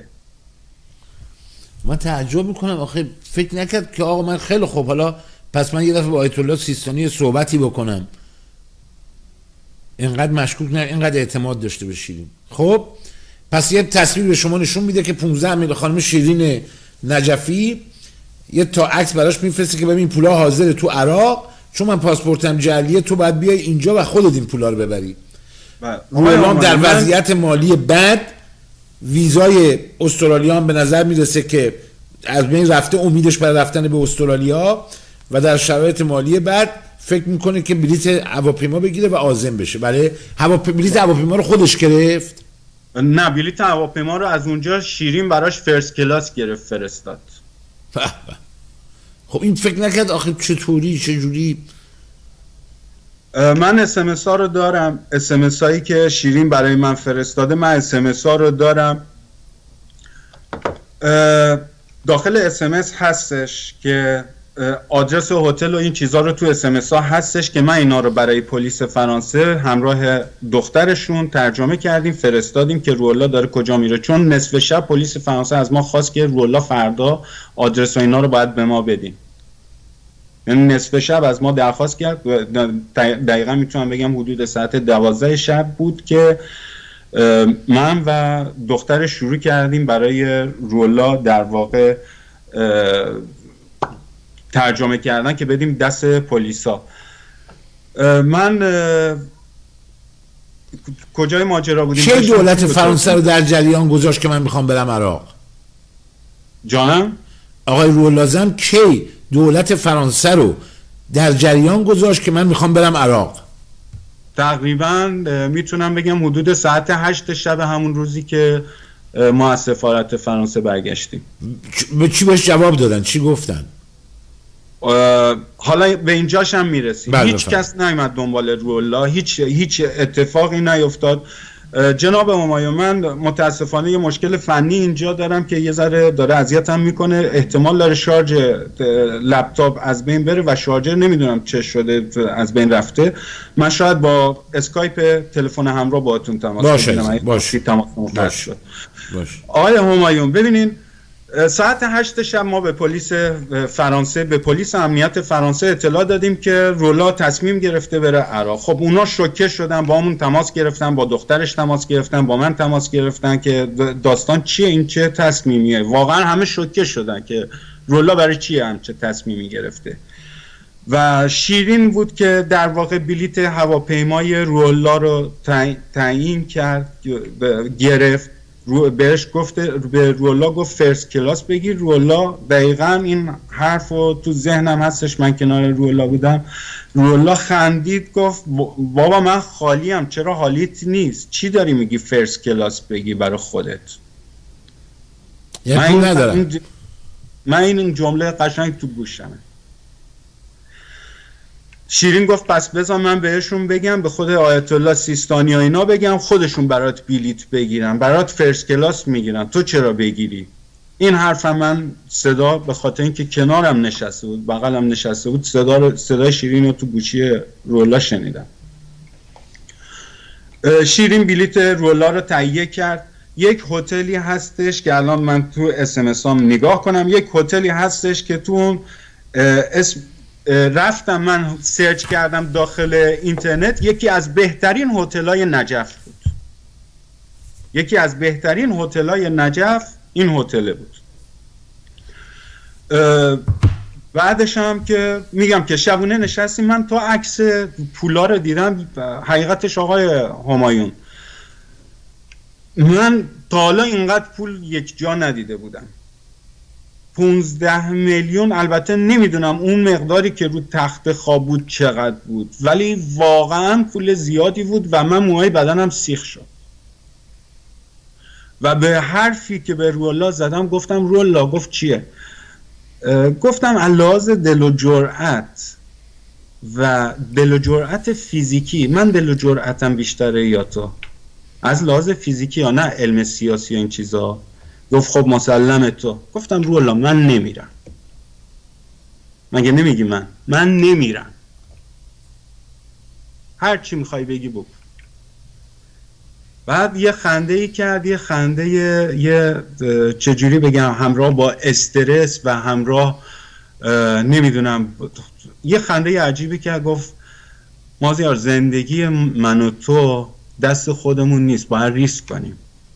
Speaker 2: من تعجب میکنم آخه فکر نکرد که آقا من خیلی خوب حالا پس من یه دفعه با آیت الله سیستانی صحبتی بکنم، اینقدر مشکوک نه، اینقدر اعتماد داشته به شیرین. خب پس یه تصویر به شما نشون میده که 15 میلیون خانم شیرین نجفی یه تا عکس براش میفرسته که ببین پولا حاضره تو عراق، چون من پاسپورتم جعلیه تو باید بیای اینجا و خودت این پولا رو ببری. رویلام در وضعیت مالی بد، ویزای استرالیا هم به نظر میرسه که از بین رفته امیدش برای رفتن به استرالیا و در شرایط مالی بد فکر میکنه که بلیت هواپیما بگیره و عازم بشه. بله بلیت هواپیما رو خودش گرفت؟
Speaker 1: نه، بلیت هواپیما رو از اونجا شیرین براش فرست کلاس گرفت فرستاد.
Speaker 2: خب این فکر نکرد آخه چطوری چجوری؟
Speaker 1: من اسمس ها رو دارم، اسمس هایی که شیرین برای من فرستاده، من اسمس ها رو دارم. داخل اسمس هستش که آدرس هتل و این چیزا رو تو اسمس ها هستش که من اینا رو برای پلیس فرانسه همراه دخترشون ترجمه کردیم فرستادیم که رولا داره کجا میره، چون نصف شب پلیس فرانسه از ما خواست که رولا فردا آدرس و اینا رو باید به ما بدیم. یعنی نصف شب از ما درخواست کرد، دقیقا میتونم بگم حدود ساعت 12 شب بود که من و دختر شروع کردیم برای رولا در واقع ترجمه کردن که بدیم دست پلیسا. من کجای ماجرا بودیم؟
Speaker 2: چه دولت فرانسه رو در جریان گذاشت که من میخوام برم عراق؟
Speaker 1: جانم؟
Speaker 2: آقای رولازم کی دولت فرانسه رو در جریان گذاشت که من میخوام برم عراق؟
Speaker 1: تقریبا میتونم بگم حدود ساعت 8 شب همون روزی که ما از سفارت فرانسه برگشتیم.
Speaker 2: به چی بهش جواب دادن؟ چی گفتن؟
Speaker 1: حالا به اینجاش هم میرسیم. هیچ کس نیامد دنبال رولا، هیچ اتفاقی نیفتاد. جناب همایون، من متاسفانه یه مشکل فنی اینجا دارم که یه ذره داره اذیتم میکنه، احتمال داره شارژ لپتاپ از بین بره و شارژر نمیدونم چه شده از بین رفته. من شاید با اسکایپ تلفن همراه باهاتون تماس بگیرم.
Speaker 2: باشه.
Speaker 1: آقای همایون ببینین ساعت 8 شب ما به پلیس فرانسه، به پلیس امنیت فرانسه اطلاع دادیم که رولا تصمیم گرفته بره عراق. خب اونا شوکه شدن، با همون تماس گرفتن، با دخترش تماس گرفتن، با من تماس گرفتن که داستان چیه، این چه تصمیمیه. واقعا همه شوکه شدن که رولا برای چیه همچه تصمیمی گرفته. و شیرین بود که در واقع بلیت هواپیمای رولا رو تعیین کرد، گرفت. بهش گفته، به رولا گفت فرست کلاس بگیر. رولا دقیقاً این حرف رو تو ذهنم هستش، من کنار رولا بودم. رولا خندید گفت بابا من خالیم، چرا حالیت نیست؟ چی داری میگی فرست کلاس بگی برای خودت؟ من این جمله قشنگ تو گوشمه. شیرین گفت پس بذار من بهشون بگم، به خود آیت الله سیستانی و اینا بگم، خودشون برات بلیت بگیرن، برات فرست کلاس میگیرن، تو چرا بگیری؟ این حرف من صدا، به خاطر اینکه کنارم نشسته بود، بغلم نشسته بود، صدای شیرین رو تو گوشی رولا شنیدم. شیرین بلیت رولا رو تهیه کرد. یک هتلی هستش که الان من تو SMS هم نگاه کنم، یک هتلی هستش که تو اون اسم رفتم، من سرچ کردم داخل اینترنت، یکی از بهترین هتل‌های نجف بود. یکی از بهترین هتل‌های نجف این هتل بود. بعدش هم که میگم که شبونه نشستیم، من تا عکس پولا رو دیدم. حقیقتش آقای همایون، من تا حالا اینقدر پول یک جا ندیده بودم. 15 میلیون، البته نمیدونم اون مقداری که رو تخت خواب بود چقدر بود، ولی واقعا پول زیادی بود و من موهای بدنم سیخ شد. و به حرفی که به رولا زدم گفتم رولا، گفت چیه؟ گفتم لحاظ دل و جرأت و دل و جرأت فیزیکی، من دل و جرأتم بیشتره یا تو؟ از لحاظ فیزیکی یا نه علم سیاسی و این چیزا؟ گفت خب مسلمه تو. گفتم رولا من نمیرم. مگه نمیگی من نمیرم، هر چی میخوای بگی بگو. بعد یه خنده ای کرد، یه خنده یه چجوری بگم، همراه با استرس و همراه نمیدونم، یه خنده عجیبی کرد. گفت مازیار زندگی من و تو دست خودمون نیست، باید ریسک کنیم.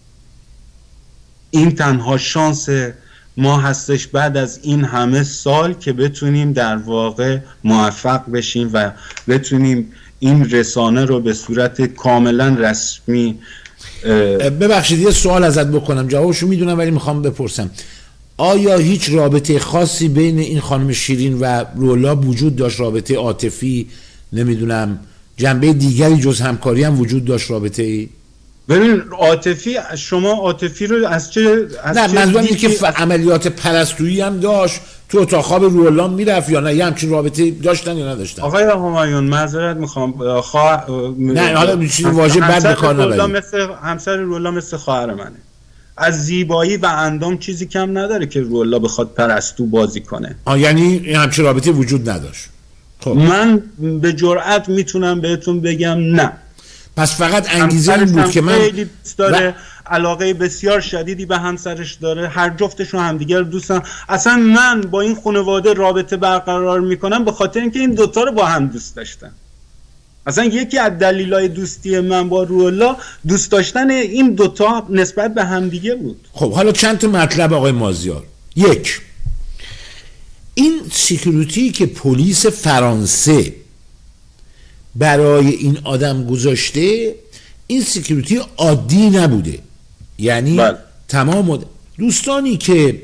Speaker 1: این تنها شانس ما هستش بعد از این همه سال که بتونیم در واقع موفق بشیم و بتونیم این رسانه رو به صورت کاملا رسمی.
Speaker 2: ببخشید یه سوال ازت بکنم، جوابشو میدونم ولی میخوام بپرسم، آیا هیچ رابطه خاصی بین این خانم شیرین و رولا وجود داشت؟ رابطه عاطفی، نمیدونم جنبه دیگری جز همکاری هم وجود داشت؟ رابطه ای؟
Speaker 1: ببین عاطفی، شما عاطفی رو از چه
Speaker 2: نه منظورم اینه که عملیات پرستویی هم داشت، تو اتاق خواب رولا میرفت یا نه؟ یه همچین رابطه داشتن یا نداشتن؟
Speaker 1: آقای همایون معذرت میخوام،
Speaker 2: نه حالا چیزی واژه بد به کار نبرید.
Speaker 1: همسر رولا مثل خواهر منه، از زیبایی و اندام چیزی کم نداره که رولا بخواد پرستو بازی کنه.
Speaker 2: یعنی همچین رابطه وجود نداشت؟
Speaker 1: خب من به جرئت میتونم بهتون بگم نه.
Speaker 2: پس فقط انگیزه این بود که من
Speaker 1: خیلی دوست داره، علاقه بسیار شدیدی به همسرش داره، هر جفتشون همدیگر رو دوست دارن. اصلا من با این خانواده رابطه برقرار میکنم به خاطر اینکه این دوتا رو با هم دوست داشتن. اصلا یکی از دلایل دوستی من با رولا دوست داشتن این دوتا نسبت به همدیگه بود.
Speaker 2: خب حالا چند تا مطلب آقای مازیار. یک، این سکیوریتی که پلیس فرانسه برای این آدم گذاشته، این سکیوریتی عادی نبوده. یعنی تمام دوستانی که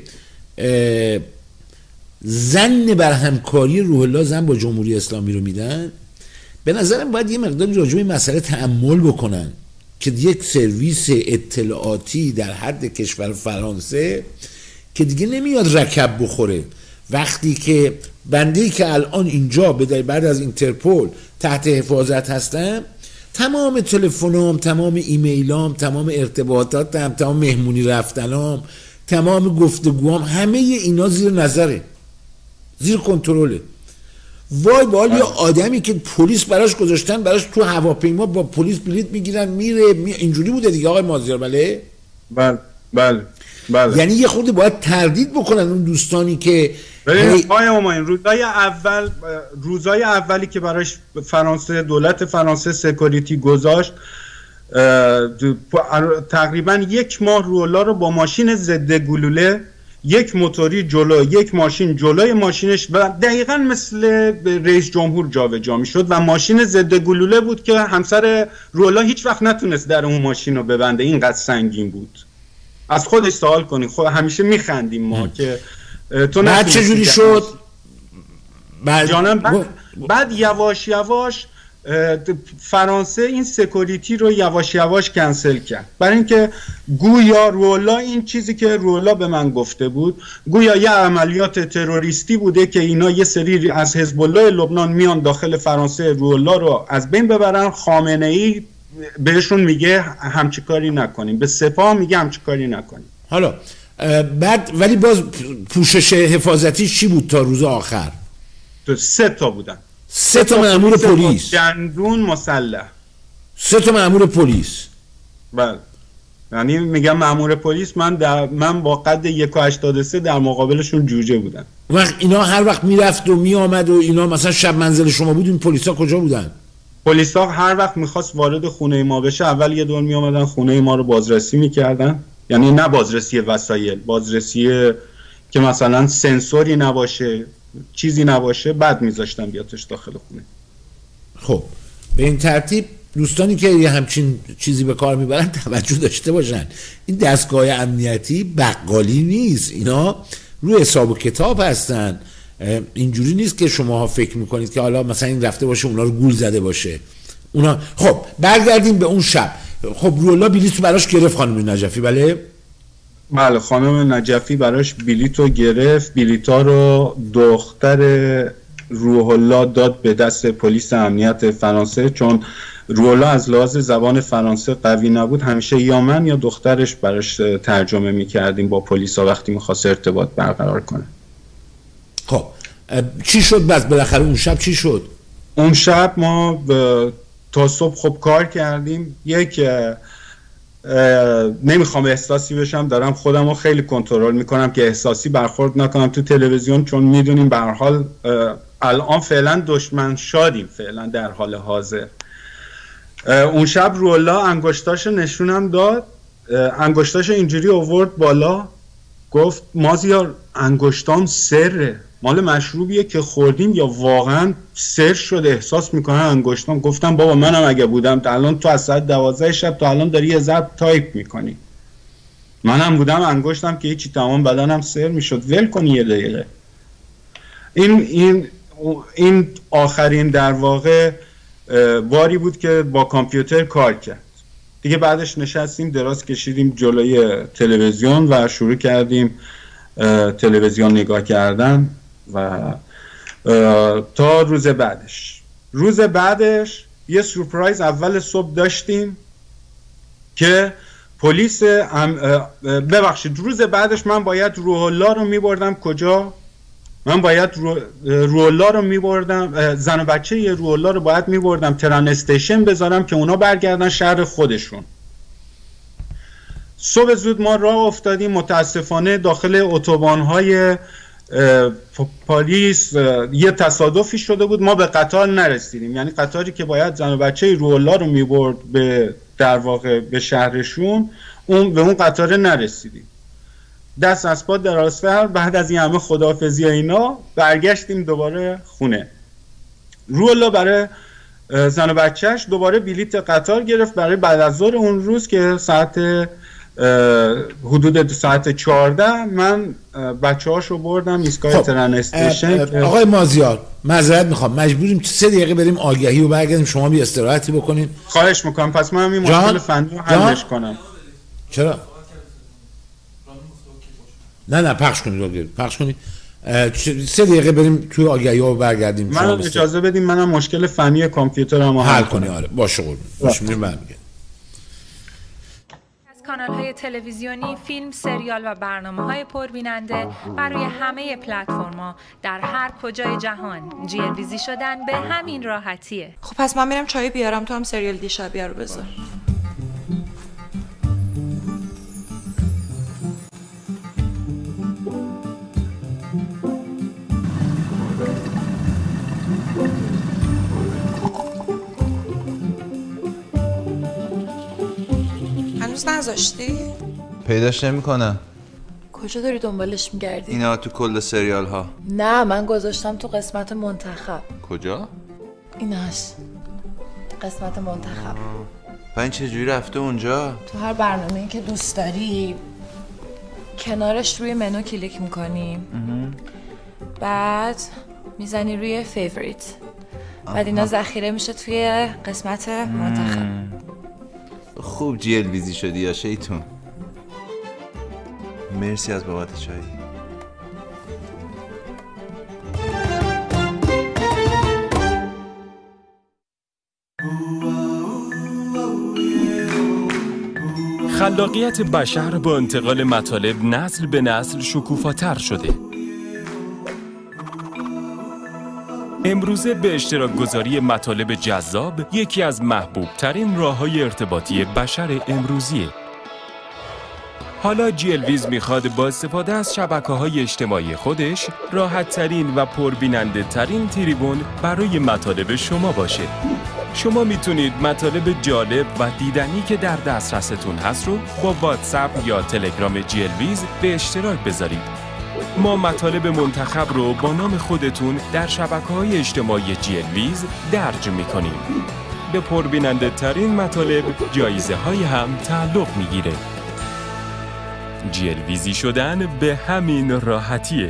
Speaker 2: زن بر همکاری روح الله زن با جمهوری اسلامی رو میدن، به نظرم باید یه مقداری راجع به این مسئله تأمل بکنن که یک سرویس اطلاعاتی در حد کشور فرانسه که دیگه نمیاد رکب بخوره، وقتی که بنده‌ای که الان اینجا بعد از اینترپول تحت حفاظت هستم، تمام تلفنام، تمام ایمیلام، تمام ارتباطاتم، تمام مهمونی رفتنام، تمام گفتگوام، همه اینا زیر نظره، زیر کنترله. وای به حال یه آدمی که پلیس براش گذاشتن، براش تو هواپیما با پلیس بلیط میگیرن میره، اینجوری بوده دیگه آقای مازیار؟ بله
Speaker 1: بله. بله.
Speaker 2: یعنی یه خورده باید تردید بکنن اون دوستانی که
Speaker 1: روزای اولی که براش دولت فرانسه سکوریتی گذاشت، تقریبا 1 ماه رولا رو با ماشین ضد گلوله، 1 موتوری جلو 1 ماشین جلوی ماشینش و دقیقاً مثل رئیس جمهور جابجا میشد و ماشین ضد گلوله بود که همسر رولا هیچ وقت نتونست در اون ماشین رو ببنده، اینقدر سنگین بود. از خودش سوال کنید، خود همیشه میخندیم ما که تو
Speaker 2: بعد چجوری شد؟
Speaker 1: بعد یواش یواش فرانسه این سکوریتی رو یواش یواش کنسل کرد، برای اینکه گویا رولا، این چیزی که رولا به من گفته بود، گویا یه عملیات تروریستی بوده که اینا یه سری از حزب الله لبنان میان داخل فرانسه رولا رو از بین ببرن. خامنه ای بهشون میگه همچی کاری نکنیم، به سپاه میگه همچی کاری نکنیم.
Speaker 2: حالا بعد ولی باز پوشش حفاظتی چی بود تا روز آخر؟
Speaker 1: 3 تا بودن،
Speaker 2: 3 تا مأمور پلیس
Speaker 1: گندون مسلح،
Speaker 2: 3 تا مأمور پلیس.
Speaker 1: بله، یعنی میگم مأمور پلیس، من با قد 1.83 در مقابلشون جوجه بودم.
Speaker 2: وقت اینا هر وقت میرفت و میآمد و اینا، مثلا شب منزل شما بود، این پلیسا کجا بودن؟
Speaker 1: پلیسا هر وقت میخواست وارد خونه ما بشه، اول یه دور میآمدن خونه ما رو بازرسی میکردن، یعنی نه بازرسی وسایل، بازرسی که مثلا سنسوری نباشه، چیزی نباشه، بعد میذاشتن بیاتش داخل خونه.
Speaker 2: خب به این ترتیب دوستانی که یه همچین چیزی به کار میبرن توجه داشته باشن، این دستگاه امنیتی بقالی نیست، اینا روی حساب و کتاب هستن. اینجوری نیست که شما فکر میکنید که حالا مثلا این رفته باشه اونا رو گول زده باشه اونا. خب برگردیم به اون شب. خب رولا بلیط براش گرفت خانم نجفی؟
Speaker 1: بله خانم نجفی براش بلیطو گرفت. بلیطا رو دختر روح الله داد به دست پلیس امنیت فرانسه، چون روح الله از لحاظ زبان فرانسه قوی نبود، همیشه یا من یا دخترش براش ترجمه میکردیم با پلیسا وقتی میخواست ارتباط برقرار کنه.
Speaker 2: خب چی شد بس بالاخره اون شب چی شد؟
Speaker 1: اون شب ما تا صبح خب کار کردیم. یک نمیخوام احساسی بشم، دارم خودم رو خیلی کنترل میکنم که احساسی برخورد نکنم تو تلویزیون، چون میدونیم به هر حال الان فعلا دشمن شادیم فعلا در حال حاضر. اون شب رولا انگشتاشو نشونم داد، انگشتاشو اینجوری آورد بالا، گفت مازیار انگشتام سره، مال مشروبیه که خوردیم یا واقعا سر شده، احساس میکنم انگشتام. گفتم بابا منم اگه بودم تا الان تو از ساعت 12 شب تا الان داری یه ضرب تایپ میکنی، منم بودم انگشتم که هیچی، تمام بدنم سر میشد. ول کن یه دقیقه. این آخرین در واقع باری بود که با کامپیوتر کار کرد. دیگه بعدش نشستیم دراز کشیدیم جلوی تلویزیون و شروع کردیم تلویزیون نگاه کردن و تا روز بعدش یه سورپرایز اول صبح داشتیم که پلیس ببخشید روز بعدش من باید روح الله رو میبردم کجا؟ من باید روح الله رو میبردم، زن و بچه یه روح الله رو باید میبردم تران استیشن بذارم که اونا برگردن شهر خودشون. صبح زود ما راه افتادیم، متاسفانه داخل اتوبان‌های پاریس یه تصادفی شده بود، ما به قطار نرسیدیم، یعنی قطاری که باید زن و بچه روح الله رو میبرد به در واقع به شهرشون، به اون قطار نرسیدیم. دست از پا درازتر بعد از این همه خداحافظی اینا برگشتیم دوباره خونه. روح الله برای زن و بچهش دوباره بلیت قطار گرفت برای بعد از ظهر اون روز که ساعت حدود ساعت 14 من بچه‌هاشو بردم ایستگاه ترن استیشن.
Speaker 2: آقای مازیار معذرت میخوام، مجبوریم 3 دقیقه بریم آگهی و برگردیم، شما بیا استراحتی بکنین.
Speaker 1: خواهش میکنم. پس من این مشکل فنی رو حلش کنم.
Speaker 2: چرا؟ نه پخش کنید 3 دقیقه بریم توی آگهی ها و برگردیم.
Speaker 1: من اجازه بدیم منم مشکل فنی کامپیوترم
Speaker 2: حل کنی. آره باشه قربون. باشه میریم برمیگردیم.
Speaker 3: کانال‌های تلویزیونی، فیلم، سریال و برنامه‌های پربیننده برای همه پلتفرم‌ها در هر کجای جهان. جی‌الویزی شدن به همین راحتیه.
Speaker 4: خب پس من میرم چای بیارم، تو هم سریال دیشبیه رو بذار. هنوز نذاشتی؟
Speaker 5: پیداش نمی‌کنم.
Speaker 6: کجا داری دنبالش میگردی؟
Speaker 5: اینا تو کل سریال ها.
Speaker 6: نه من گذاشتم تو قسمت منتخب.
Speaker 5: کجا؟
Speaker 6: ایناش قسمت منتخب.
Speaker 5: این چجوری رفته اونجا؟
Speaker 6: تو هر برنامه‌ای که دوست داری کنارش روی منو کلیک میکنی، بعد میزنی روی فیوریت، بعد اینا ذخیره میشه توی قسمت منتخب.
Speaker 5: خوب جیل ویزی شدی یا شیطون. مرسی از بابت چای.
Speaker 7: خلاقیت بشر با انتقال مطالب نسل به نسل شکوفاتر شده. امروزه به اشتراک گذاری مطالب جذاب یکی از محبوب ترین راه‌های ارتباطی بشر امروزیه. حالا جیلویز میخواد با استفاده از شبکه‌های اجتماعی خودش راحت ترین و پربیننده ترین تریبون برای مطالب شما باشه. شما میتونید مطالب جالب و دیدنی که در دسترستون هست رو با واتساپ یا تلگرام جیلویز به اشتراک بذارید. ما مطالب منتخب رو با نام خودتون در شبکه‌های اجتماعی جیلویز درج میکنیم. به پربیننده ترین مطالب جایزه های هم تعلق میگیره. جیلویزی شدن به همین راحتیه.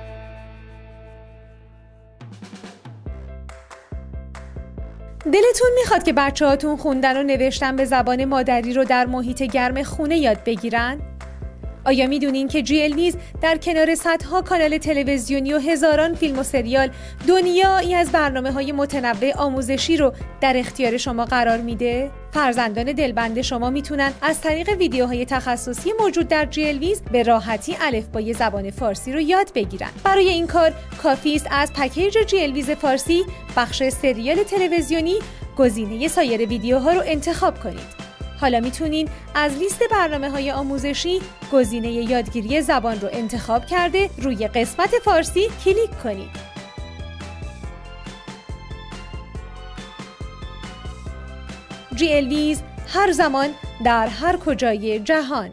Speaker 8: دلتون میخواد که بچه‌هاتون خوندن و نوشتن به زبان مادری رو در محیط گرم خونه یاد بگیرن؟ آیا میدونین که جیلویز در کنار صدها کانال تلویزیونی و هزاران فیلم و سریال دنیایی از برنامه‌های متنوع آموزشی رو در اختیار شما قرار میده؟ فرزندان دلبند شما میتونن از طریق ویدیوهای تخصصی موجود در جیلویز به راحتی الفبای زبان فارسی رو یاد بگیرن. برای این کار کافی است از پکیج جیلویز فارسی بخش سریال تلویزیونی گزینه سایر ویدیوها رو انتخاب کنید. حالا میتونین از لیست برنامه‌های آموزشی گزینه یادگیری زبان رو انتخاب کرده روی قسمت فارسی کلیک کنید. جیلویز هر زمان در هر کجای جهان.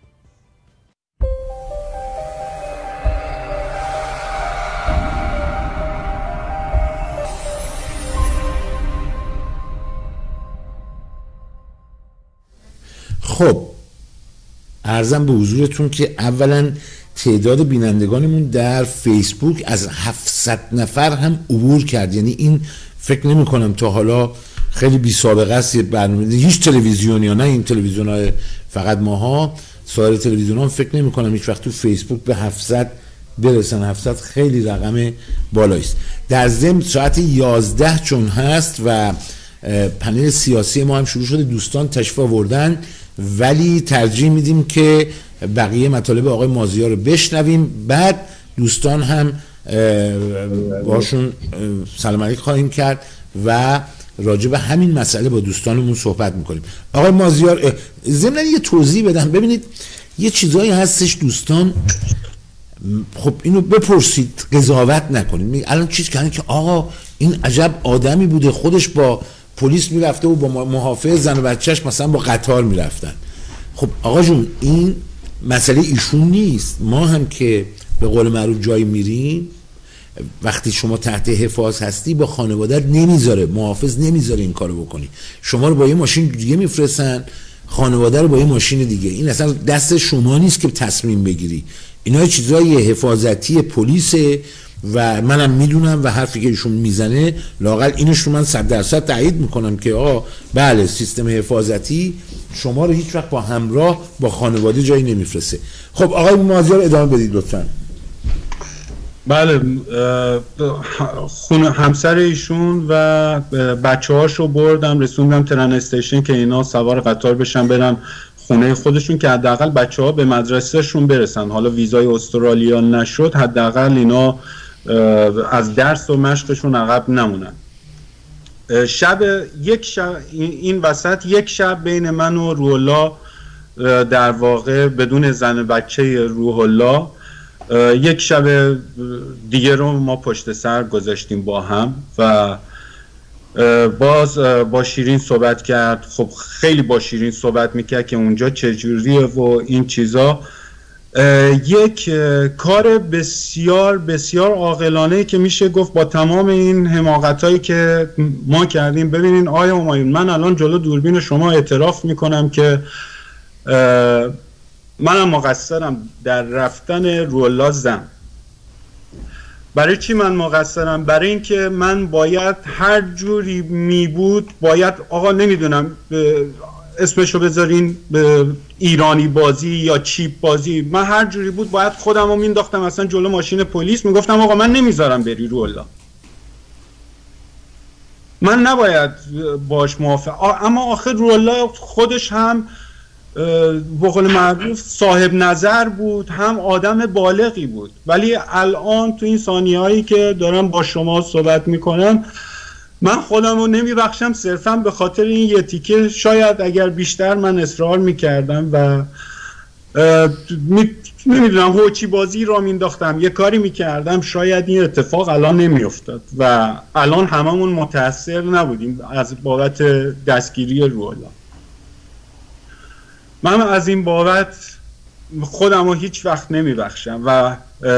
Speaker 2: خب عرضم به حضورتون که اولا تعداد بینندگانمون در فیسبوک از 700 نفر هم عبور کرد. یعنی این فکر نمی کنم تا حالا خیلی بی سابقه است برنامه هیچ تلویزیونی یا نه این تلویزیون‌های فقط ماها، سایر تلویزیون‌ها فکر نمی کنم هیچ وقت تو فیسبوک به 700 برسن. 700 خیلی رقم بالایی است. در ضمن ساعت 11 چون هست و پنل سیاسی ما هم شروع شده، دوستان تشریف آوردن ولی ترجیح میدیم که بقیه مطالب آقای مازیار رو بشنویم، بعد دوستان هم باشون سلام علیک خواهیم کرد و راجع به همین مسئله با دوستانمون صحبت میکنیم. آقای مازیار ضمن یه توضیح بدم. ببینید یه چیزایی هستش دوستان، خب اینو بپرسید، قضاوت نکنید. الان چیز کردن که آقا این عجب آدمی بوده، خودش با پلیس میرفته و با محافظ زن و بچهش مثلا با قطار میرفتن. خب آقا جون این مسئله ایشون نیست. ما هم که به قول معروف جایی میریم، وقتی شما تحت حفاظ هستی با خانواده‌ات نمیذاره، محافظ نمیذاره این کارو بکنی. شما رو با یه ماشین دیگه میفرستن، خانواده رو با یه ماشین دیگه. این اصلا دست شما نیست که تصمیم بگیری. اینا چیزای حفاظتی پلیسه و منم میدونم و حرفی که ایشون میزنه لااقل اینش رو من 100% تایید میکنم که بله سیستم حفاظتی شما رو هیچ وقت با همراه با خانواده جایی نمیفرسته. خب آقای مازیار ادامه بدید لطفاً.
Speaker 1: بله، همسر ایشون و بچه هاشو بردم رسوندم ترن استیشن که اینا سوار قطار بشن برن خونه خودشون که حداقل بچه ها به مدرسهشون برسن. حالا ویزای استرالیا نشد، حداقل اینا از درس و مشقشون عقب نمونن. یک شب این وسط یک شب بین من و روح الله، در واقع بدون زن بچه روح الله، یک شب دیگه رو ما پشت سر گذاشتیم با هم و باز با شیرین صحبت کرد. خب خیلی با شیرین صحبت میکرد که اونجا چجوریه و این چیزا. یک کار بسیار بسیار عاقلانه که میشه گفت با تمام این حماقتایی که ما کردیم. ببینین آیا همایون، من الان جلو دوربین شما اعتراف میکنم که منم مقصرم در رفتن رولا زم. برای چی من مقصرم؟ برای اینکه من باید هر جوری می بود، باید آقا نمیدونم اسمشو بذارین ایرانی بازی یا چیپ بازی، من هر جوری بود باید خودم رو مینداختم اصلا جلو ماشین پلیس، میگفتم آقا من نمیذارم بری رولا، من نباید باش موافق. اما آخر رولا خودش هم به قول معروف صاحب نظر بود، هم آدم بالغی بود. ولی الان تو این ثانیه‌هایی که دارم با شما صحبت میکنم من خودم رو نمیبخشم، صرفا به خاطر این یه تیکه. شاید اگر بیشتر من اصرار میکردم و نمیدونم هوچی بازی را مینداختم، یه کاری میکردم، شاید این اتفاق الان نمیافتاد و الان هممون متأثر نبودیم از بابت دستگیری رولا. من از این بابت خودم رو هیچ وقت نمیبخشم و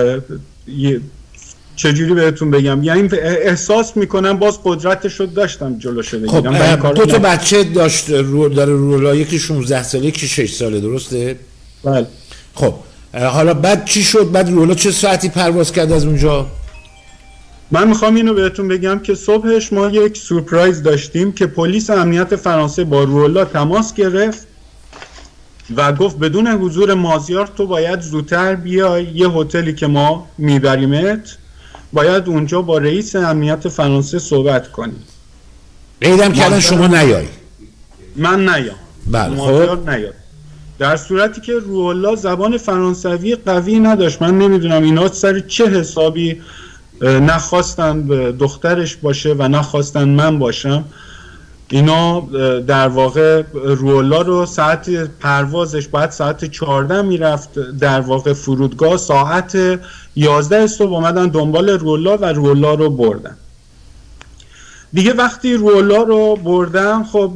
Speaker 1: چجوری بهتون بگم، یعنی احساس میکنم باز قدرتش رو داشتم جلوشو بگیرم.
Speaker 2: خب دو تا بچه داشت داره رولا، یکی 16 ساله یکی 6 ساله، درسته؟
Speaker 1: بله.
Speaker 2: خب حالا بعد چی شد؟ بعد رولا چه ساعتی پرواز کرد از اونجا؟
Speaker 1: من میخوام اینو بهتون بگم که صبحش ما یک سورپرایز داشتیم که پلیس امنیت فرانسه با رولا تماس گرفت و گفت بدون حضور مازیار تو باید زودتر بیای یه هتلی که ما میبریمت، باید اونجا با رئیس امنیت فرانسه صحبت کنی.
Speaker 2: قیدم کردن شما نیای.
Speaker 1: من نیام.
Speaker 2: بله.
Speaker 1: مازیار نیاد. در صورتی که رولا زبان فرانسوی قوی نداشت. من نمیدونم اینا سر چه حسابی نخواستن دخترش باشه و نخواستن من باشم. اینا در واقع رولا رو ساعت پروازش باید ساعت 14 میرفت در واقع فرودگاه، ساعت 11 صبح اومدن دنبال رولا و رولا رو بردن. دیگه وقتی رولا رو بردن خب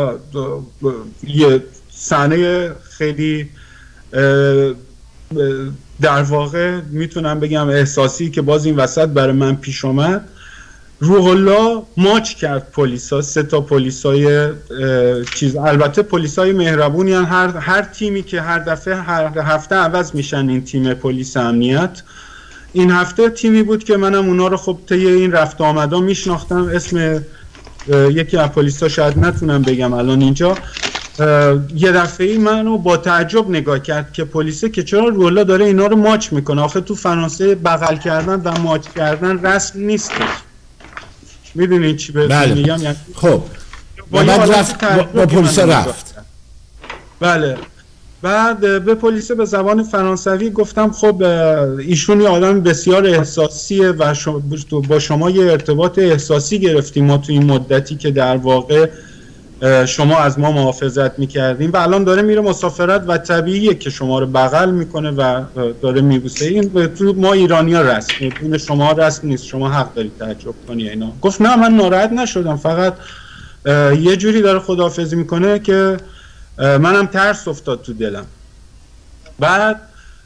Speaker 1: یه صحنه خیلی در واقع میتونم بگم احساسی که باز این وسط برای من پیش اومد. رولا ماچ کرد پلیسا، 3 تا پلیسای چیز، البته پلیسای مهربونی هر تیمی که هر دفعه هر هفته عوض میشن این تیم پلیس امنیت. این هفته تیمی بود که منم اونا رو خب طی این رفت آمدا میشناختم، اسم یکی از پلیسا شاید نتونم بگم الان اینجا. یه دفعه منو با تعجب نگاه کرد که پلیسه که چرا رولا داره اینا رو ماچ میکنه، آخه تو فرانسه بغل کردن و ماچ کردن رسم نیست. میدونین چی بهتون میگم؟ یعنی
Speaker 2: خب بعد رفت با پلیس رفت.
Speaker 1: بله. بعد به پلیس به زبان فرانسوی گفتم خب ایشون یه آدم بسیار احساسیه و با شما یه ارتباط احساسی گرفتیم ما تو این مدتی که در واقع شما از ما محافظت میکردیم و الان داره میره مسافرت و طبیعیه که شما رو بغل میکنه و داره میبوسه. این تو ما ایرانی‌ها رسم، اون شما رسم نیست، شما حق دارید تعجب کنی اینا. گفت نه من ناراحت نشدم، فقط یه جوری داره خداحافظی میکنه که منم ترس افتاد تو دلم. بعد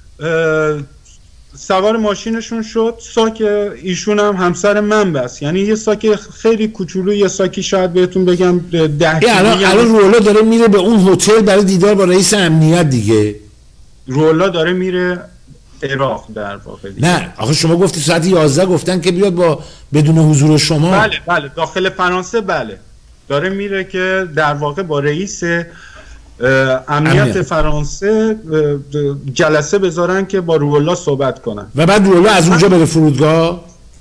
Speaker 1: سوار ماشینشون شد، ساک ایشون هم همسر من بس، یعنی یه ساک خیلی کوچولو، یه ساکی شاید بهتون بگم 10 کیلویی.
Speaker 2: الان رولا داره میره به اون هتل برای دیدار با رئیس امنیت دیگه.
Speaker 1: رولا داره میره عراق در واقع دیگه.
Speaker 2: نه آخه شما گفتی ساعت 11 گفتن که بیاد با بدون حضور شما.
Speaker 1: بله داخل فرانسه بله داره میره که در واقع با رئیس امنیت فرانسه جلسه بذارن که با رولا صحبت کنن و بعد
Speaker 2: رولا از اونجا بره فرودگاه.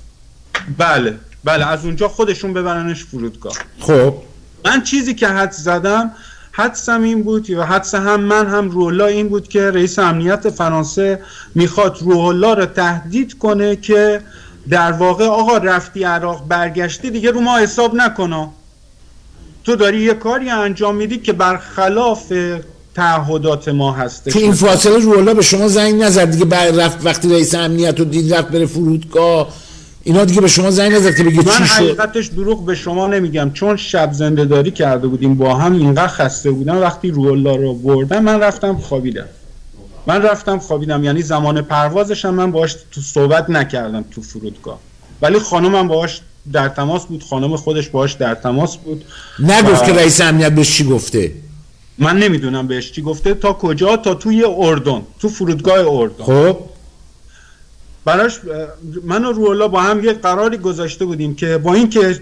Speaker 1: بله از اونجا خودشون ببرنش فرودگاه.
Speaker 2: خب
Speaker 1: من چیزی که حدسم این بود و حدس هم من هم رولا این بود که رئیس امنیت فرانسه میخواد رولا رو تهدید کنه که در واقع آقا رفتی عراق برگشتی دیگه رو ما حساب نکنه، تو داری یه کاری انجام میدی که برخلاف تعهدات ما هستش.
Speaker 2: تو این فاصله روح‌الله به شما زنگ نزد دیگه؟ رفت وقتی رئیس امنیت رو دید رفت بره فرودگاه، اینا دیگه به شما زنگ نزد که بگه چی شد؟
Speaker 1: من حقیقتش دروغ به شما نمیگم، چون شب زنده داری کرده بودیم با هم، اینقدر خسته بودم وقتی روح‌الله رو بردم من رفتم خوابیدم. یعنی زمان پروازش هم من باهاش تو صحبت نکردم تو فرودگاه، ولی خانمم باهاش در تماس بود، خانم خودش باهاش در تماس بود.
Speaker 2: نگفت که رئیس امنیت بهش چی گفته؟
Speaker 1: من نمیدونم بهش چی گفته. تا کجا؟ تا توی اردن، تو فرودگاه اردن.
Speaker 2: خب
Speaker 1: براش من و روح‌الله با هم یه قراری گذاشته بودیم که با اینکه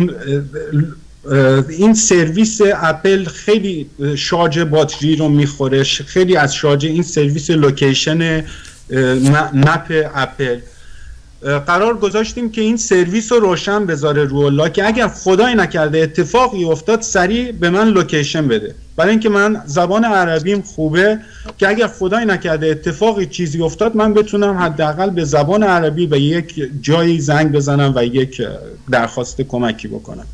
Speaker 1: این سرویس اپل خیلی شارژ باتری رو میخوره، خیلی از شارژ این سرویس لوکیشن مپ اپل، قرار گذاشتیم که این سرویس رو روشن بذاره روح‌الله که اگر خدای نکرده اتفاقی افتاد سریع به من لوکیشن بده، برای اینکه من زبان عربیم خوبه که اگر خدای نکرده اتفاقی چیزی افتاد من بتونم حداقل به زبان عربی به یک جایی زنگ بزنم و یک درخواست کمکی بکنم.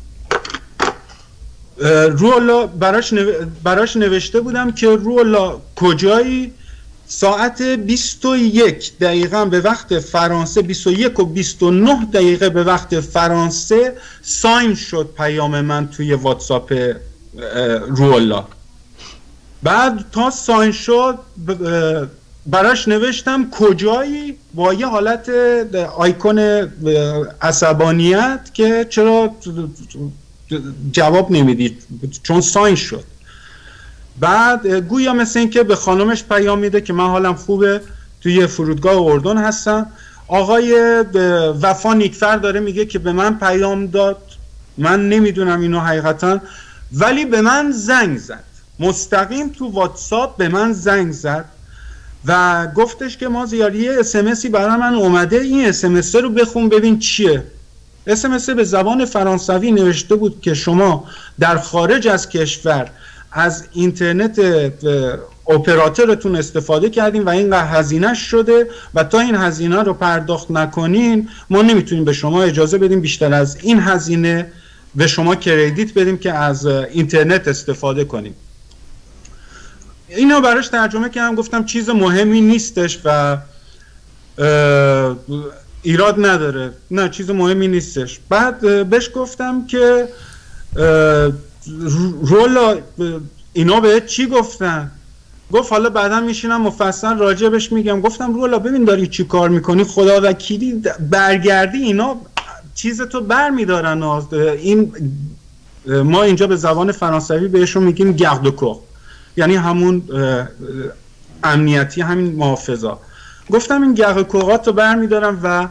Speaker 1: روح‌الله براش نوشته بودم که روح‌الله کجایی؟ ساعت 21 دقیقه به وقت فرانسه، 21 و 29 دقیقه به وقت فرانسه ساین شد پیام من توی واتساپ روح‌الله. بعد تا ساین شد براش نوشتم کجایی با یه حالت آیکون عصبانیت که چرا جواب نمیدید چون ساین شد. بعد گویا مثل این که به خانمش پیام میده که من حالم خوبه، توی فرودگاه اردن هستم. آقای وفا نیکفر داره میگه که به من پیام داد، من نمیدونم اینو حقیقتا، ولی به من زنگ زد، مستقیم تو واتساپ به من زنگ زد و گفتش که ما یه اسمسی برای من اومده، این اسمس رو بخون ببین چیه. اسمس به زبان فرانسوی نوشته بود که شما در خارج از کشور از اینترنت اپراتورتون استفاده کردین و اینقدر هزینه شده و تا این هزینه رو پرداخت نکنین ما نمیتونیم به شما اجازه بدیم بیشتر از این هزینه به شما کردیت بدیم که از اینترنت استفاده کنیم. اینو براش ترجمه کردم، گفتم چیز مهمی نیستش و ایراد نداره، نه چیز مهمی نیستش. بعد بهش گفتم که رولا اینا به چی گفتن؟ گفت حالا بعدا میشینم مفصل راجبش میگم. گفتم رولا ببین داری چی کار میکنی، خدا وکیلی برگردی اینا چیز تو بر میدارن. این ما اینجا به زبان فرانسوی بهشون میگیم گردوکو، یعنی همون امنیتی، همین محافظا. گفتم این گردوکوات رو بر میدارم و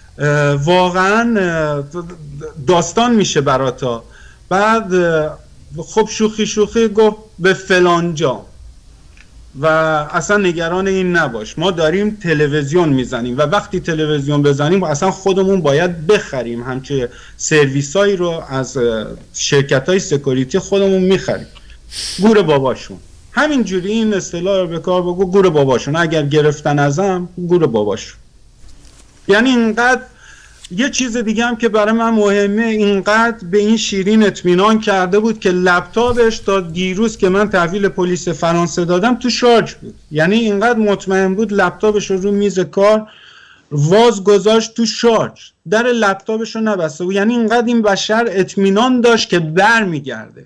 Speaker 1: واقعا داستان میشه براتا. بعد خب شوخی گفت به فلان جا و اصلا نگران این نباش، ما داریم تلویزیون میزنیم و وقتی تلویزیون بزنیم اصلا خودمون باید بخریم همچه سرویسایی رو از شرکت‌های سکوریتی خودمون میخریم. گور باباشون، همینجوری این اصطلاح رو به کار بگو، گور باباشون، اگر گرفتن ازم گور باباشون. یعنی اینقدر یه چیز دیگه هم که برای من مهمه، اینقدر به این شیرین اطمینان کرده بود که لپتاپش تا دیروز که من تحویل پلیس فرانسه دادم تو شارژ بود. یعنی اینقدر مطمئن بود لپتاپش رو میز کار واز گذاشت تو شارژ، در لپتاپش رو نبسته بود. یعنی اینقدر این بشر اطمینان داشت که بر میگرده.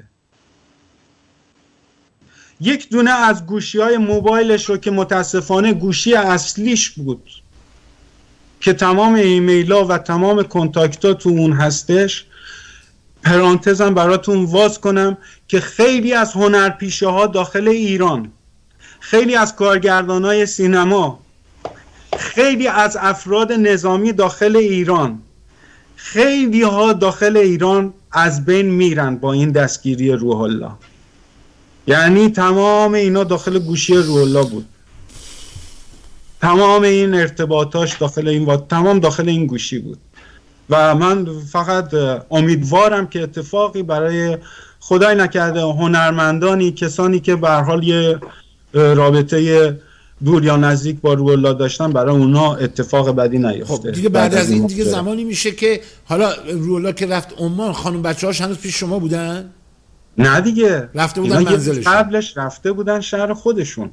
Speaker 1: یک دونه از گوشی‌های موبایلش رو که متاسفانه گوشی اصلیش بود که تمام ایمیل‌ها و تمام کنتاکت‌ها تو اون هستش، پرانتزم براتون واز کنم که خیلی از هنرپیشه‌ها داخل ایران، خیلی از کارگردانای سینما، خیلی از افراد نظامی داخل ایران، خیلی ها داخل ایران از بین میرن با این دستگیری روح‌الله. یعنی تمام اینا داخل گوشی روح‌الله بود، تمام این ارتباطاش داخل این تمام داخل این گوشی بود. و من فقط امیدوارم که اتفاقی برای خدای نکرده هنرمندانی، کسانی که به هر حال یه رابطه دور یا نزدیک با روح‌الله داشتن، برای اونا اتفاق بدی نیفته.
Speaker 2: خب دیگه بعد از این دیگه زمانی میشه که حالا روح‌الله که رفت عمان، خانم بچه‌هاش هنوز پیش شما بودن؟
Speaker 1: نه دیگه
Speaker 2: رفته بودن منزلشون،
Speaker 1: قبلش رفته بودن شهر خودشون.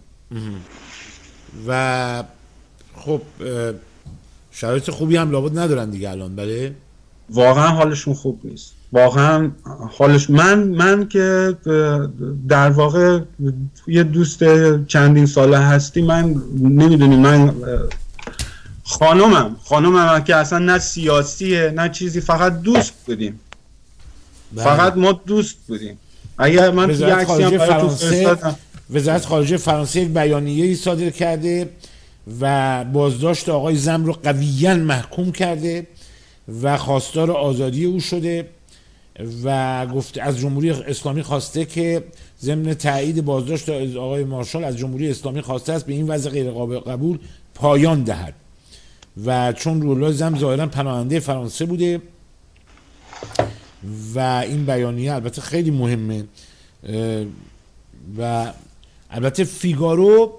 Speaker 2: و خب شرایط خوبی هم لابد ندارن دیگه الان. بله
Speaker 1: واقعا حالشون خوب نیست، واقعا حالش. من که در واقع یه دوست چندین ساله هستی، من نمیدونی، من خانومم که اصلا نه سیاسیه نه چیزی، فقط دوست بودیم. فقط ما دوست بودیم. اگر من توی عکسی هم
Speaker 2: وزارت خارجه فرانسه یک بیانیه‌ای صادر کرده و بازداشت آقای زم رو قویاً محکوم کرده و خواستار آزادی او شده و گفت از جمهوری اسلامی خواسته که ضمن تایید بازداشت آقای مارشال از جمهوری اسلامی خواسته است به این وضع غیر قابل قبول پایان دهد. و چون روح‌الله زم ظاهراً پناهنده فرانسه بوده و این بیانیه البته خیلی مهمه و البته فیگارو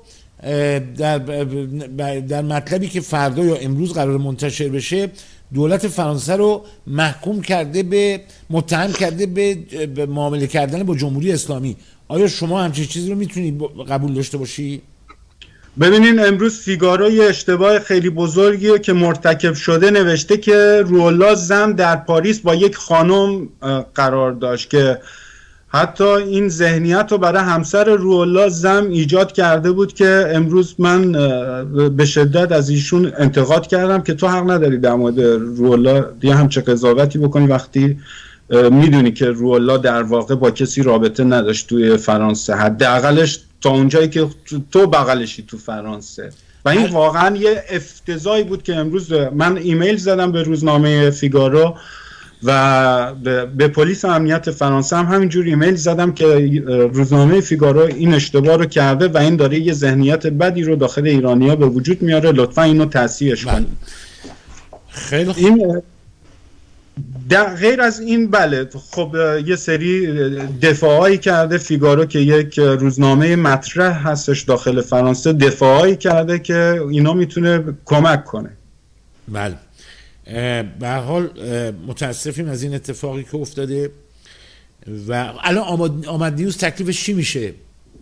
Speaker 2: در مطلبی که فردا یا امروز قرار منتشر بشه دولت فرانسه رو متهم کرده به معامله کردن با جمهوری اسلامی. آیا شما همچین چیزی رو میتونید قبول داشته باشی؟
Speaker 1: ببینین امروز فیگارو یه اشتباه خیلی بزرگیه که مرتکب شده نوشته که روح‌الله زم در پاریس با یک خانم قرار داشت، که حتی این ذهنیت رو برای همسر روح‌الله زم ایجاد کرده بود که امروز من به شدت از ایشون انتقاد کردم که تو حق نداری در مورد روح‌الله دیگه همچه قضاوتی بکنی وقتی میدونی که روح‌الله در واقع با کسی رابطه نداشت توی فرانسه، حداقلش تا اونجایی که تو بغلشی تو فرانسه. و این واقعا یه افتضاحی بود که امروز من ایمیل زدم به روزنامه فیگارو و به پلیس امنیت فرانسه هم همینجور ایمیل زدم که روزنامه فیگارو این اشتباه رو کرده و این داره یه ذهنیت بدی رو داخل ایرانی‌ها به وجود میاره، لطفا اینو تصحیحش کنید.
Speaker 2: خیلی خوب.
Speaker 1: این غیر از این بله خب یه سری دفاعایی کرده فیگارو که یک روزنامه مطرح هستش داخل فرانسه، دفاعایی کرده که اینا میتونه کمک کنه.
Speaker 2: بله به هر حال متاسفیم از این اتفاقی که افتاده. و الان آمد نیوز تکلیفش چی میشه؟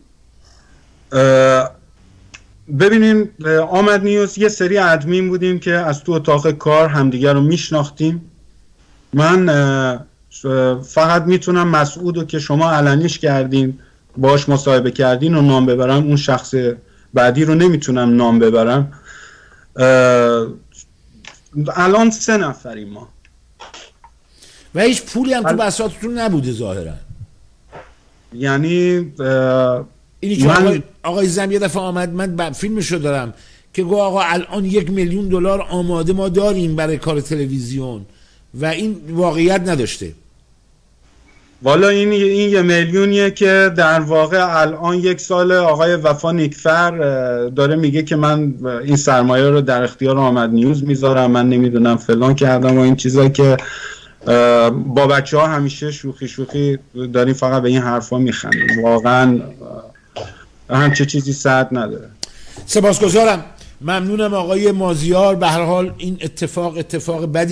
Speaker 1: ببینین آمد نیوز یه سری ادمین بودیم که از تو اتاق کار همدیگر رو میشناختیم. من فقط میتونم مسعودو که شما علنیش کردین باش مصاحبه کردین و نام ببرم، اون شخص بعدی رو نمیتونم نام ببرم. الان 3 نفریم ما
Speaker 2: و هیچ پولی هم تو بساطتون نبوده ظاهرا.
Speaker 1: یعنی
Speaker 2: اینی که آقای زم یه دفعه آمد، من فیلمشو دارم که گفت آقا الان $1,000,000 آماده ما داریم برای کار تلویزیون و این واقعیت نداشته.
Speaker 1: والا این 1,000,000 که در واقع الان 1 سال آقای وفا نیکفر داره میگه که من این سرمایه رو در اختیار آمد نیوز میذارم، من نمیدونم فلان کردم و این چیزا که با بچه ها همیشه شوخی داریم فقط به این حرفا میخندیم. واقعا همچه چیزی صد نداره.
Speaker 2: سپاسگزارم، ممنونم آقای مازیار. به هر حال این اتفاق بدی